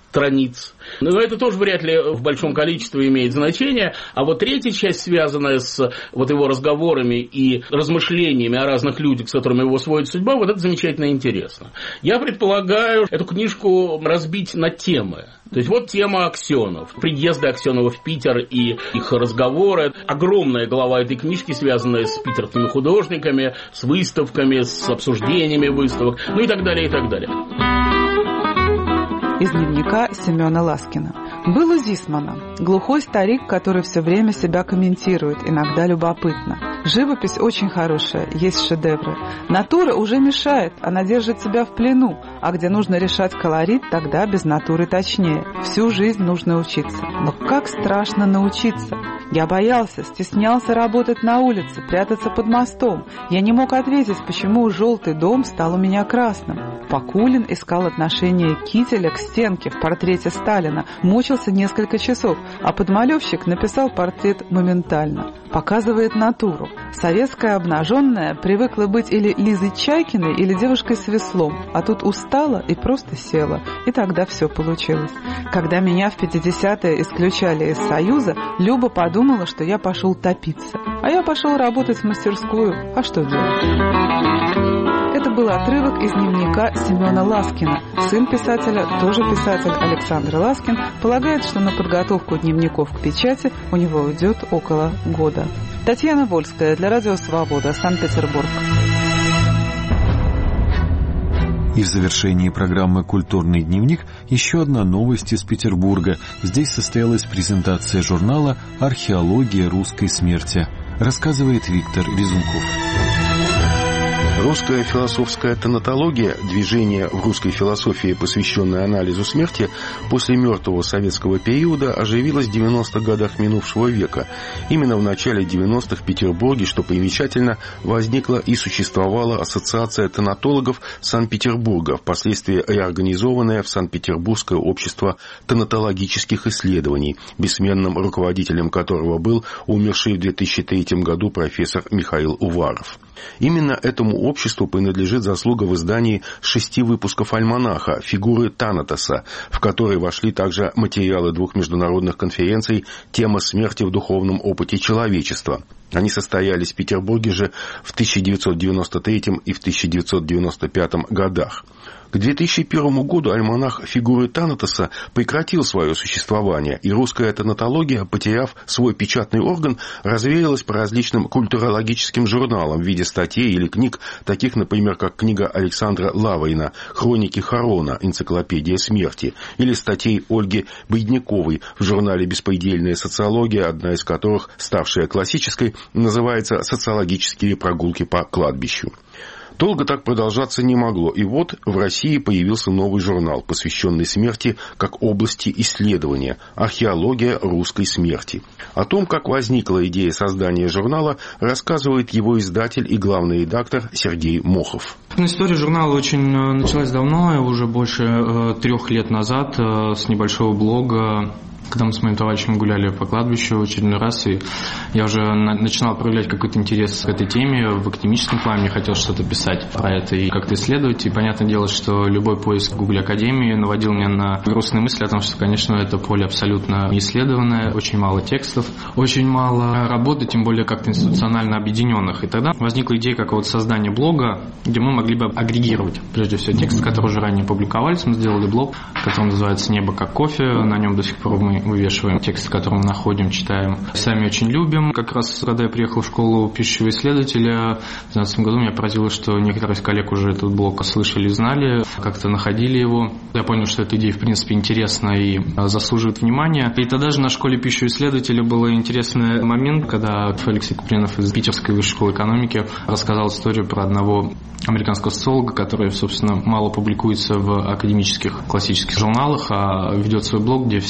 страниц. Но это тоже вряд ли в большом количестве имеет значение. А вот третья часть, связанная с вот его разговорами и размышлениями о разных людях, с которыми его сводит судьба, вот это замечательно интересно. Я предполагаю эту книжку разбить на темы. То есть вот тема Аксенов, приезды Аксенова в Питер и их разговоры. Огромная глава этой книжки, связанная с питерскими художниками, с выставками, с обсуждениями выставок, ну и так далее, и так далее. Из дневника Семена Ласкина. Был у Зисмана глухой старик, который все время себя комментирует, иногда любопытно. Живопись очень хорошая, есть шедевры. Натура уже мешает, она держит тебя в плену, а где нужно решать колорит, тогда без натуры точнее. Всю жизнь нужно учиться. Но как страшно научиться. Я боялся, стеснялся работать на улице, прятаться под мостом. Я не мог ответить, почему желтый дом стал у меня красным. Покулин искал отношение Кителя к стенке в портрете Сталина, мучился несколько часов, а подмалевщик написал портрет моментально. Показывает натуру. Советская обнаженная привыкла быть или Лизой Чайкиной, или девушкой с веслом, а тут устала и просто села. И тогда все получилось. Когда меня в пятидесятые исключали из Союза, Люба подумала, что я пошел топиться. А я пошел работать в мастерскую. А что делать? Это был отрывок из дневника Семена Ласкина. Сын писателя, тоже писатель Александр Ласкин, полагает, что на подготовку дневников к печати у него уйдет около года. Татьяна Вольская для Радио Свобода, Санкт-Петербург. И в завершении программы «Культурный дневник» еще одна новость из Петербурга. Здесь состоялась презентация журнала «Археология русской смерти». Рассказывает Виктор Резунков. Русская философская тонатология, движение в русской философии, посвященное анализу смерти, после мертвого советского периода оживилось в девяностых годах минувшего века. Именно в начале девяностых в Петербурге, что примечательно, возникла и существовала Ассоциация тонатологов Санкт-Петербурга, впоследствии реорганизованная в Санкт-Петербургское общество тонатологических исследований, бессменным руководителем которого был умерший в две тысячи третьем году профессор Михаил Уваров. Именно этому обществу принадлежит заслуга в издании шести выпусков альманаха «Фигуры Танатоса», в который вошли также материалы двух международных конференций «Тема смерти в духовном опыте человечества». Они состоялись в Петербурге же в тысяча девятьсот девяносто третьем и в тысяча девятьсот девяносто пятом годах. К две тысячи первому году альманах «Фигуры Танатоса» прекратил свое существование, и русская тонатология, потеряв свой печатный орган, развеялась по различным культурологическим журналам в виде статей или книг, таких, например, как книга Александра Лаврина «Хроники Харона. Энциклопедия смерти», или статей Ольги Бредняковой в журнале «Беспредельная социология», одна из которых, ставшая классической, называется «Социологические прогулки по кладбищу». Долго так продолжаться не могло, и вот в России появился новый журнал, посвященный смерти как области исследования «Археология русской смерти». О том, как возникла идея создания журнала, рассказывает его издатель и главный редактор Сергей Мохов. История журнала очень началась давно, уже больше э, трех лет назад, э, с небольшого блога. Когда мы с моим товарищем гуляли по кладбищу в очередной раз, и я уже начинал проявлять какой-то интерес к этой теме в академическом плане, мне хотелось что-то писать про это и как-то исследовать. И понятное дело, что любой поиск в Google Академии наводил меня на грустные мысли о том, что, конечно, это поле абсолютно неисследованное, очень мало текстов, очень мало работы, тем более как-то институционально объединенных. И тогда возникла идея какого-то создания блога, где мы могли бы агрегировать, прежде всего, тексты, которые уже ранее публиковались. Мы сделали блог, который называется «Небо как кофе», на нем до сих пор мы вывешиваем тексты, которые мы находим, читаем. Сами очень любим. Как раз, когда я приехал в школу пишущего исследователя, в две тысячи двенадцатом году меня поразило, что некоторые из коллег уже этот блог слышали, знали, как-то находили его. Я понял, что эта идея, в принципе, интересна и заслуживает внимания. И тогда же на школе пищевого исследователя был интересный момент, когда Алексей Купринов из Питерской высшей школы экономики рассказал историю про одного американского социолога, который, собственно, мало публикуется в академических классических журналах, а ведет свой блог, где все свои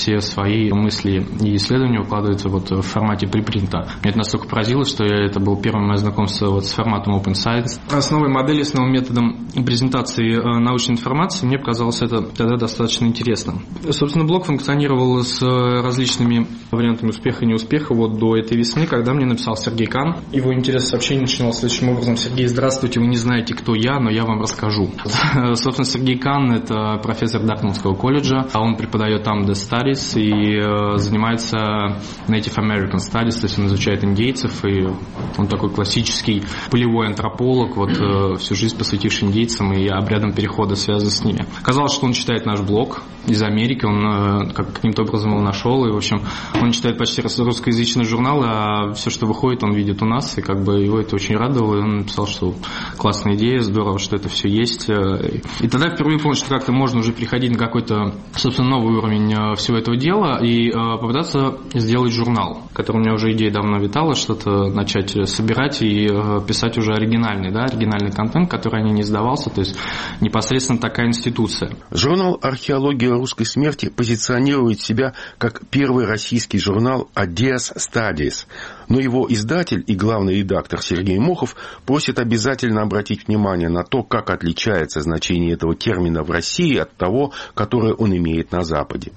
мои мысли и исследования укладываются вот в формате припринта. Меня это настолько поразило, что я, это был первое мое знакомство вот с форматом Open Science. Основой модели, основным методом презентации научной информации мне показалось это тогда достаточно интересным. Собственно, блог функционировал с различными вариантами успеха и неуспеха вот до этой весны, когда мне написал Сергей Кан. Его интерес сообщения начинался следующим образом. Сергей, здравствуйте, вы не знаете, кто я, но я вам расскажу. Собственно, Сергей Кан – это профессор Дартмутского колледжа. Он преподает там Death Studies и занимается Native American Studies, то есть он изучает индейцев, и он такой классический полевой антрополог, вот всю жизнь посвятивший индейцам и обрядам перехода, связанным с ними. Оказалось, что он читает наш блог из Америки, он как, каким-то образом его нашел, и, в общем, он читает почти русскоязычные журналы, а все, что выходит, он видит у нас, и как бы его это очень радовало, и он написал, что классная идея, здорово, что это все есть. И тогда я впервые понял, что как-то можно уже переходить на какой-то, собственно, новый уровень всего этого дела и попытаться сделать журнал, который у меня уже идея давно витала, что-то начать собирать и писать уже оригинальный, да, оригинальный контент, который ранее не издавался, то есть непосредственно такая институция. Журнал «Археология русской смерти» позиционирует себя как первый российский журнал о Death Studies, но его издатель и главный редактор Сергей Мохов просит обязательно обратить внимание на то, как отличается значение этого термина в России от того, которое он имеет на Западе.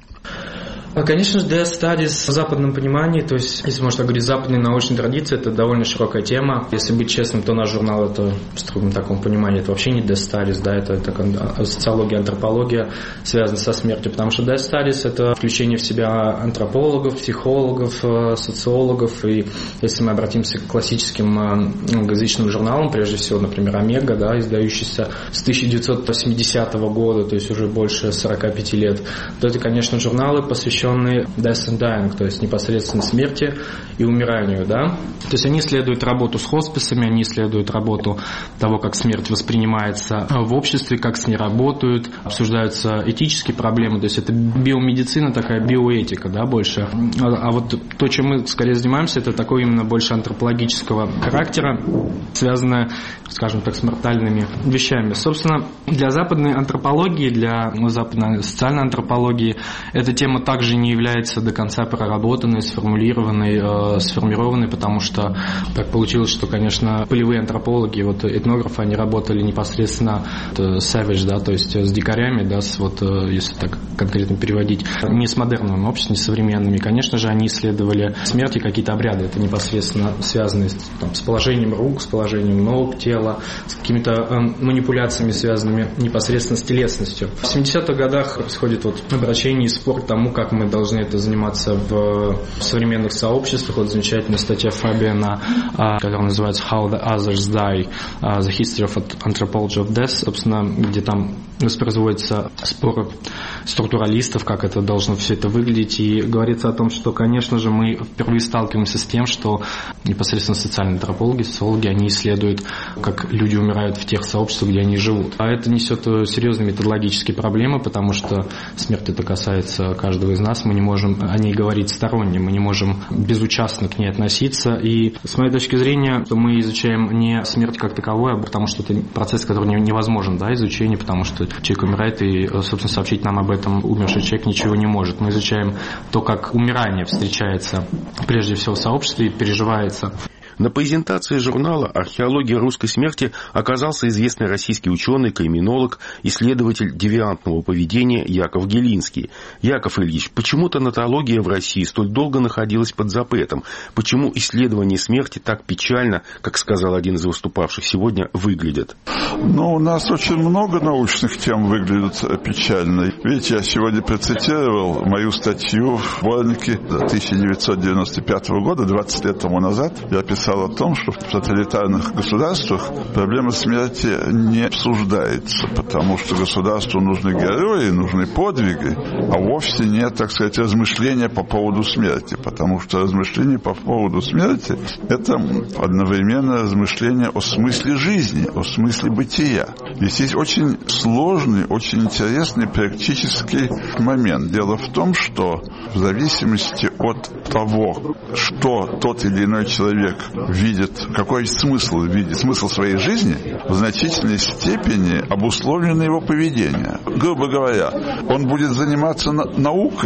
Конечно же, Death Studies в западном понимании, то есть, если можно так говорить, западной научной традиции, это довольно широкая тема. Если быть честным, то наш журнал, это в строгом таком понимании, это вообще не Death Studies, да, это, это социология, антропология, связана со смертью, потому что Death Studies – это включение в себя антропологов, психологов, социологов, и если мы обратимся к классическим англоязычным журналам, прежде всего, например, Омега, да, издающийся с тысяча девятьсот восьмидесятого года, то есть уже больше сорока пяти лет, то это, конечно, журналы, посвященные Death and Dying, то есть непосредственно смерти и умиранию, да. То есть они исследуют работу с хосписами, они исследуют работу того, как смерть воспринимается в обществе, как с ней работают, обсуждаются этические проблемы, то есть это биомедицина, такая биоэтика, да, больше. А, а вот то, чем мы скорее занимаемся, это такое именно больше антропологического характера, связанное, скажем так, с мортальными вещами. Собственно, для западной антропологии, для западной социальной антропологии эта тема также не является до конца проработанной, сформулированной, э, сформированной, потому что так получилось, что, конечно, полевые антропологи, вот этнографы, они работали непосредственно вот, savage, да, то есть с дикарями, да, с, вот, если так конкретно переводить, не с модерным обществом, не с современными. Конечно же, они исследовали смерть и какие-то обряды, это непосредственно связанные там, с положением рук, с положением ног, тела, с какими-то э, манипуляциями, связанными непосредственно с телесностью. В семидесятых годах происходит вот обращение и спор к тому, как мы должны это заниматься в современных сообществах. Вот замечательная статья Фабиана, которая называется «How the Others Die. The History of Anthropology of Death», собственно, где там воспроизводится спор структуралистов, как это должно все это выглядеть, и говорится о том, что, конечно же, мы впервые сталкиваемся с тем, что непосредственно социальные антропологи, социологи, они исследуют, как люди умирают в тех сообществах, где они живут. А это несет серьезные методологические проблемы, потому что смерть это касается каждого из нас, мы не можем о ней говорить сторонне, мы не можем безучастно к ней относиться, и с моей точки зрения мы изучаем не смерть как таковую, потому что это процесс, который невозможен, да, изучение, потому что человек умирает, и, собственно, сообщить нам об этом умерший человек ничего не может. Мы изучаем то, как умирание встречается прежде всего в сообществе и переживается. На презентации журнала «Археология русской смерти» оказался известный российский ученый, криминолог, исследователь девиантного поведения Яков Гелинский. Яков Ильич, почему тонатология в России столь долго находилась под запретом? Почему исследование смерти так печально, как сказал один из выступавших сегодня, выглядят? Ну, у нас очень много научных тем выглядят печально. Видите, я сегодня процитировал мою статью в сборнике тысяча девятьсот девяносто пятого года, двадцать лет тому назад. Я писал о том, что в тоталитарных государствах проблема смерти не обсуждается, потому что государству нужны герои, нужны подвиги, а вовсе нет, так сказать, размышления по поводу смерти, потому что размышление по поводу смерти – это одновременно размышление о смысле жизни, о смысле бытия. Здесь есть очень сложный, очень интересный практический момент. Дело в том, что в зависимости от того, что тот или иной человек видит, какой смысл видит, смысл своей жизни, в значительной степени обусловлено его поведение. Грубо говоря, он будет заниматься на- наукой,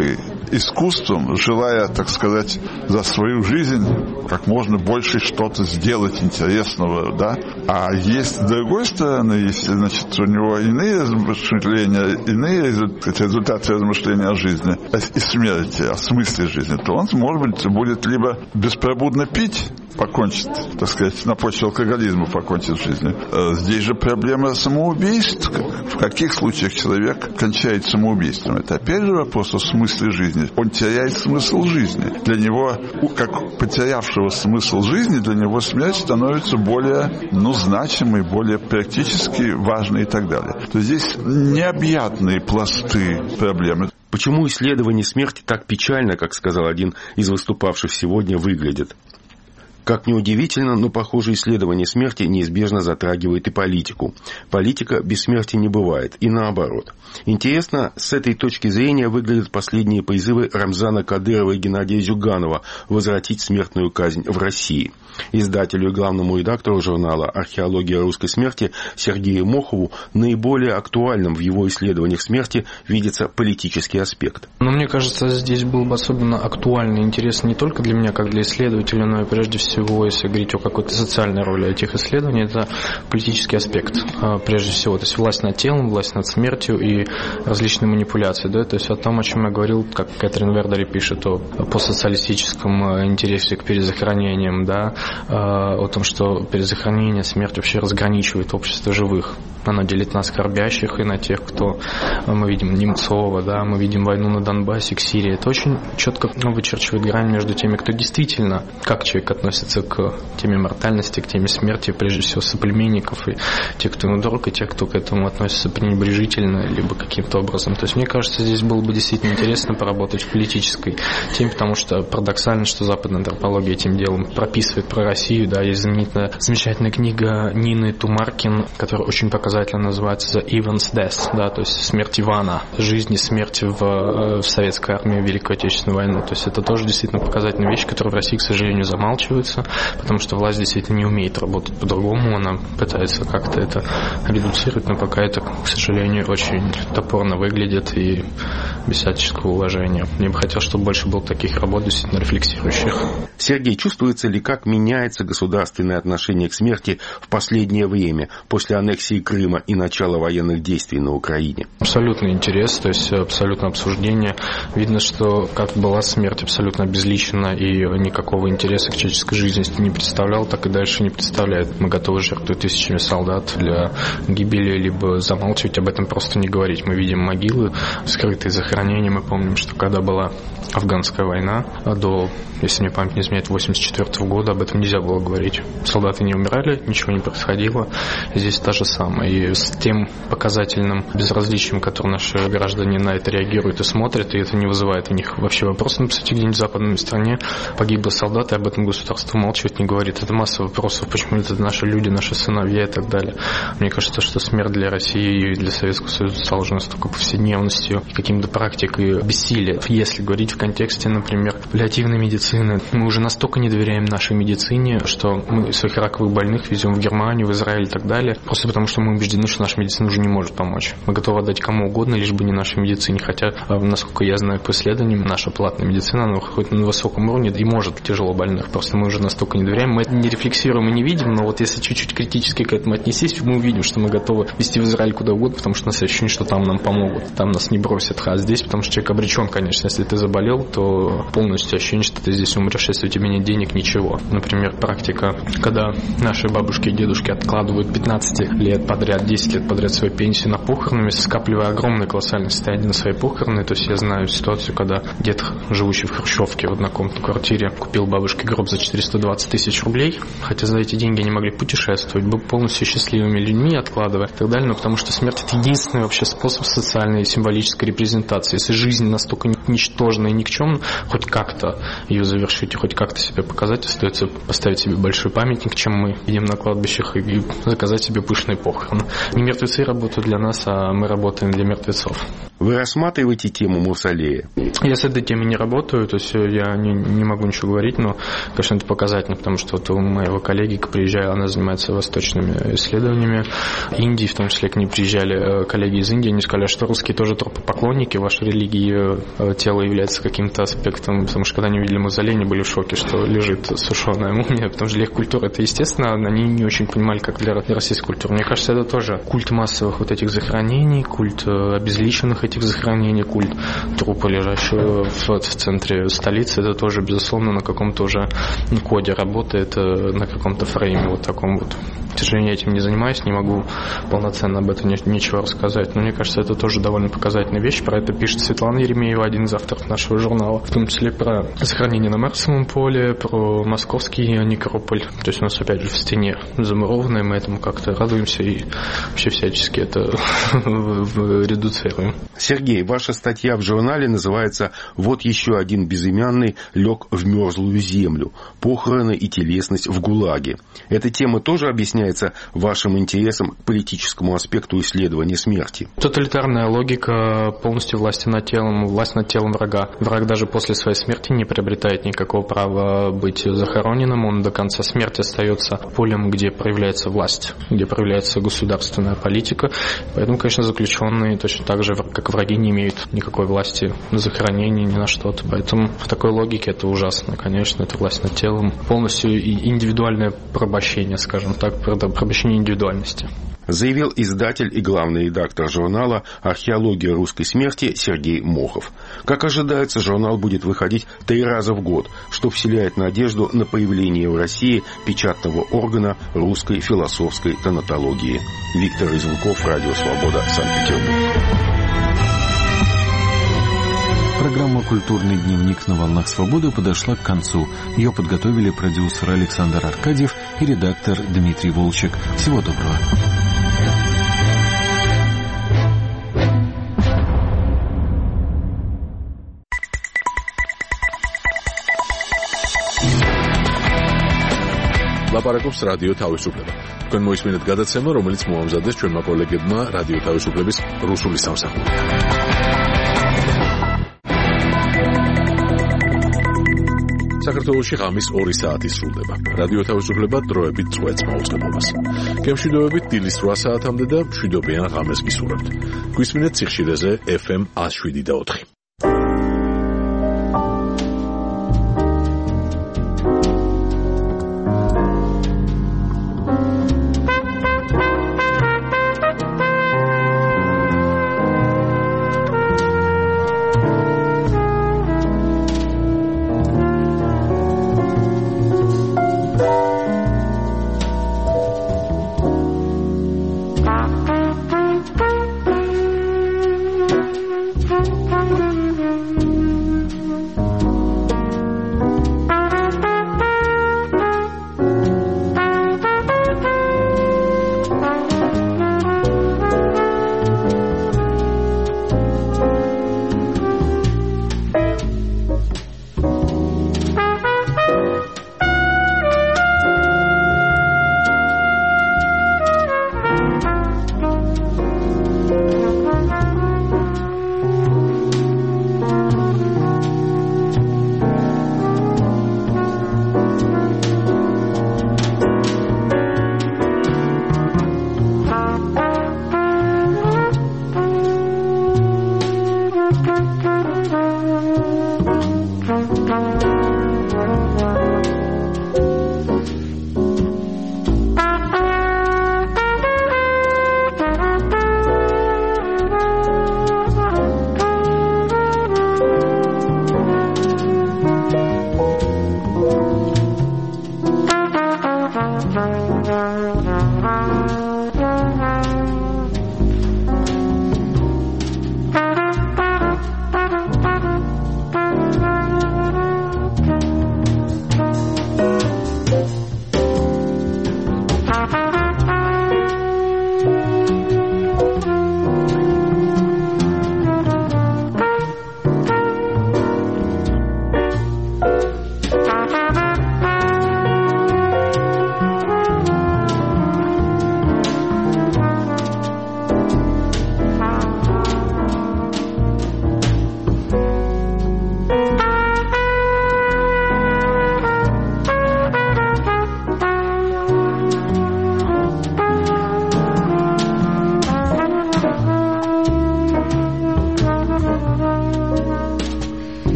искусством, желая, так сказать, за свою жизнь как можно больше что-то сделать интересного, да. А есть, с другой стороны, если, значит, у него иные размышления, иные результаты размышления о жизни и смерти, о смысле жизни, то он, может быть, будет либо беспробудно пить, покончит, так сказать, на почве алкоголизма покончит в жизни. Здесь же проблема самоубийств. В каких случаях человек кончает самоубийством? Это опять же вопрос о смысле жизни. Он теряет смысл жизни. Для него, как потерявшего смысл жизни, для него смерть становится более, ну, значимой, более практически важной и так далее. То здесь необъятные пласты проблемы. Почему исследование смерти так печально, как сказал один из выступавших сегодня, выглядит? Как ни удивительно, но, похоже, исследование смерти неизбежно затрагивает и политику. Политика без смерти не бывает, и наоборот. Интересно, с этой точки зрения выглядят последние призывы Рамзана Кадырова и Геннадия Зюганова возвратить смертную казнь в России. Издателю и главному редактору журнала «Археология русской смерти» Сергею Мохову наиболее актуальным в его исследованиях смерти видится политический аспект. Но мне кажется, здесь был бы особенно актуальный интерес не только для меня, как для исследователя, но и прежде всего, если говорить о какой-то социальной роли этих исследований, это политический аспект. Прежде всего, то есть власть над телом, власть над смертью и различные манипуляции. Да? То есть о том, о чем я говорил, как Кэтрин Вердери пишет, о постсоциалистическом интересе к перезахоронениям, да? О том, что перезахоронение, смерть вообще разграничивает общество живых. Оно делит на скорбящих и на тех, кто, мы видим Немцова, да, мы видим войну на Донбассе, к Сирии. Это очень четко вычерчивает грань между теми, кто действительно, как человек относится к теме мортальности, к теме смерти, прежде всего соплеменников, и те, кто ему дорог, и те, кто к этому относится пренебрежительно, либо каким-то образом. То есть, мне кажется, здесь было бы действительно интересно поработать в политической теме, потому что парадоксально, что западная антропология этим делом прописывает про Россию. Да, есть знаменитая, замечательная книга Нины Тумаркин, которая очень показательно называется «The Ivan's Death», да, то есть «Смерть Ивана», жизнь и смерть в, в советской армии в Великую Отечественную войну. То есть это тоже действительно показательная вещь, которая в России, к сожалению, замалчивается, потому что власть действительно не умеет работать по-другому, она пытается как-то это редуцировать, но пока это, к сожалению, очень топорно выглядит и без всяческого уважения. Мне бы хотелось, чтобы больше было таких работ, действительно рефлексирующих. Сергей, чувствуется ли, как меняется государственное отношение к смерти в последнее время, после аннексии Крыма и начала военных действий на Украине? Абсолютный интерес, то есть абсолютное обсуждение. Видно, что как была смерть абсолютно обезличена и никакого интереса к человеческой жизни не представлял, так и дальше не представляет. Мы готовы жертвовать тысячами солдат для гибели, либо замалчивать, об этом просто не говорить. Мы видим могилы, скрытые захоронения. Мы помним, что когда была афганская война, до, если мне память не изменяет, восемьдесят четвёртого года, об этом нельзя было говорить. Солдаты не умирали, ничего не происходило. Здесь та же самая. И с тем показательным безразличием, которое наши граждане на это реагируют и смотрят, и это не вызывает у них вообще вопросов. Например, где-нибудь в западной стране погибли солдаты, об этом государство молчит, не говорит. Это масса вопросов, почему это наши люди, наши сыновья и так далее. Мне кажется, что смерть для России и для Советского Союза стала уже настолько повседневностью и каким-то практикой бессилия. Если говорить в контексте, например, паллиативной медицины, мы уже настолько не доверяем нашей медицине, что мы своих раковых больных везем в Германию, в Израиль и так далее, просто потому что мы убеждены, что наша медицина уже не может помочь. Мы готовы отдать кому угодно, лишь бы не нашей медицине. Хотя, насколько я знаю по исследованиям, наша платная медицина, она хоть на высоком уровне и может тяжело больных. Просто мы уже настолько не доверяем. Мы это не рефлексируем и не видим, но вот если чуть-чуть критически к этому отнестись, мы увидим, что мы готовы везти в Израиль куда угодно, потому что у нас ощущение, что там нам помогут, там нас не бросят. А здесь, потому что человек обречен, конечно. Если ты заболел, то полностью ощущение, что ты здесь умрешь, если у тебя нет денег, ничего. Например, практика, когда наши бабушки и дедушки откладывают пятнадцать лет подряд, десять лет подряд свою пенсию на похороны, скапливая огромное колоссальное состояние на свои похороны. То есть я знаю ситуацию, когда дед, живущий в хрущевке в однокомнатной квартире, купил бабушке гроб за четыреста двадцать тысяч рублей, хотя за эти деньги они могли путешествовать, быть полностью счастливыми людьми, откладывая и так далее, но потому что смерть — это единственный вообще способ социальной и символической репрезентации. Если жизнь настолько ничтожна и никчемна, хоть как-то ее завершить и хоть как-то себя показать, остается поставить себе большой памятник, чем мы видим на кладбищах, и заказать себе пышные похороны. Не мертвецы работают для нас, а мы работаем для мертвецов. В Вы рассматриваете тему мавзолея? Я с этой темой не работаю, то есть я не, не могу ничего говорить, но, конечно, это показательно, потому что вот у моего коллеги, приезжая, она занимается восточными исследованиями Индии, в том числе к ней приезжали коллеги из Индии, они сказали, что русские тоже трупопоклонники, ваша религия, тело является каким-то аспектом, потому что когда они видели мавзолей, они были в шоке, что лежит сушеная мумия, потому что для их культуры это естественно, они не очень понимали, как для российской культуры. Мне кажется, это тоже культ массовых вот этих захоронений, культ обезличенных этих захоронений, культ трупа, лежащего в, в центре столицы, это тоже, безусловно, на каком-то уже коде работает, на каком-то фрейме вот таком вот. К сожалению, я этим не занимаюсь, не могу полноценно об этом ничего рассказать, но мне кажется, это тоже довольно показательная вещь. Про это пишет Светлана Еремеева, один из авторов нашего журнала, в том числе про захоронение на Марсовом поле, про московский некрополь. То есть у нас, опять же, в стене замурованное, мы этому как-то радуемся и вообще всячески это редуцируем. Сергей, ваша статья в журнале называется «Вот еще один безымянный лег в мерзлую землю. Похороны и телесность в ГУЛАГе». Эта тема тоже объясняется вашим интересом к политическому аспекту исследования смерти? Тоталитарная логика полностью власти над телом, власть над телом врага. Враг даже после своей смерти не приобретает никакого права быть захороненным, он до конца смерти остается полем, где проявляется власть, где проявляется государственная политика. Поэтому, конечно, заключенные точно так же, как враги, не имеют никакой власти на захоронение, ни на что-то. Поэтому в такой логике это ужасно, конечно, это власть над телом, полностью индивидуальное порабощение, скажем так, порабощение индивидуальности. Заявил издатель и главный редактор журнала «Археология русской смерти» Сергей Мохов. Как ожидается, журнал будет выходить три раза в год, что вселяет надежду на появление в России печатного органа русской философской тонатологии. Виктор Извуков, Радио Свобода, Санкт-Петербург. Программа «Культурный дневник» на волнах свободы подошла к концу. Ее подготовили продюсер Александр Аркадьев и редактор Дмитрий Волчек. Всего доброго. ლაპარაკობს რადიო თავისუფლება. თქვენ მოისმინეთ გადაცემა, რომელიც მოამზადეს ჩვენმა კოლეგებმა რადიო თავისუფლების რუსული სამსახურიდან. საქართველოში ღამის ორი საათი სრულდება. რადიო თავისუფლება დროებით წვეთს მაუწყებლობას. გემშვიდობებით დილის რვა საათამდე და მშვიდობიან ღამეს გისურვებთ. გვისმინეთ სიხშირეზე ეფ ემ one oh seven და four. Thank you.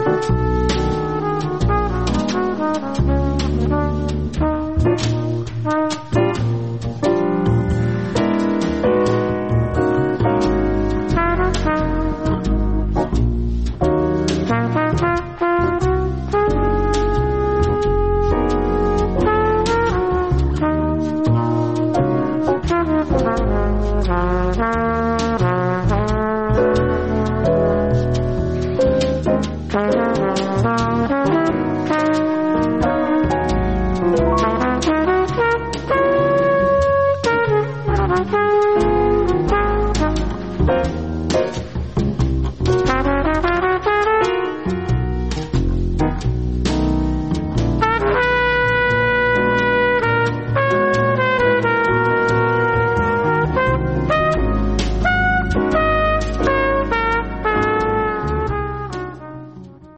Thank you.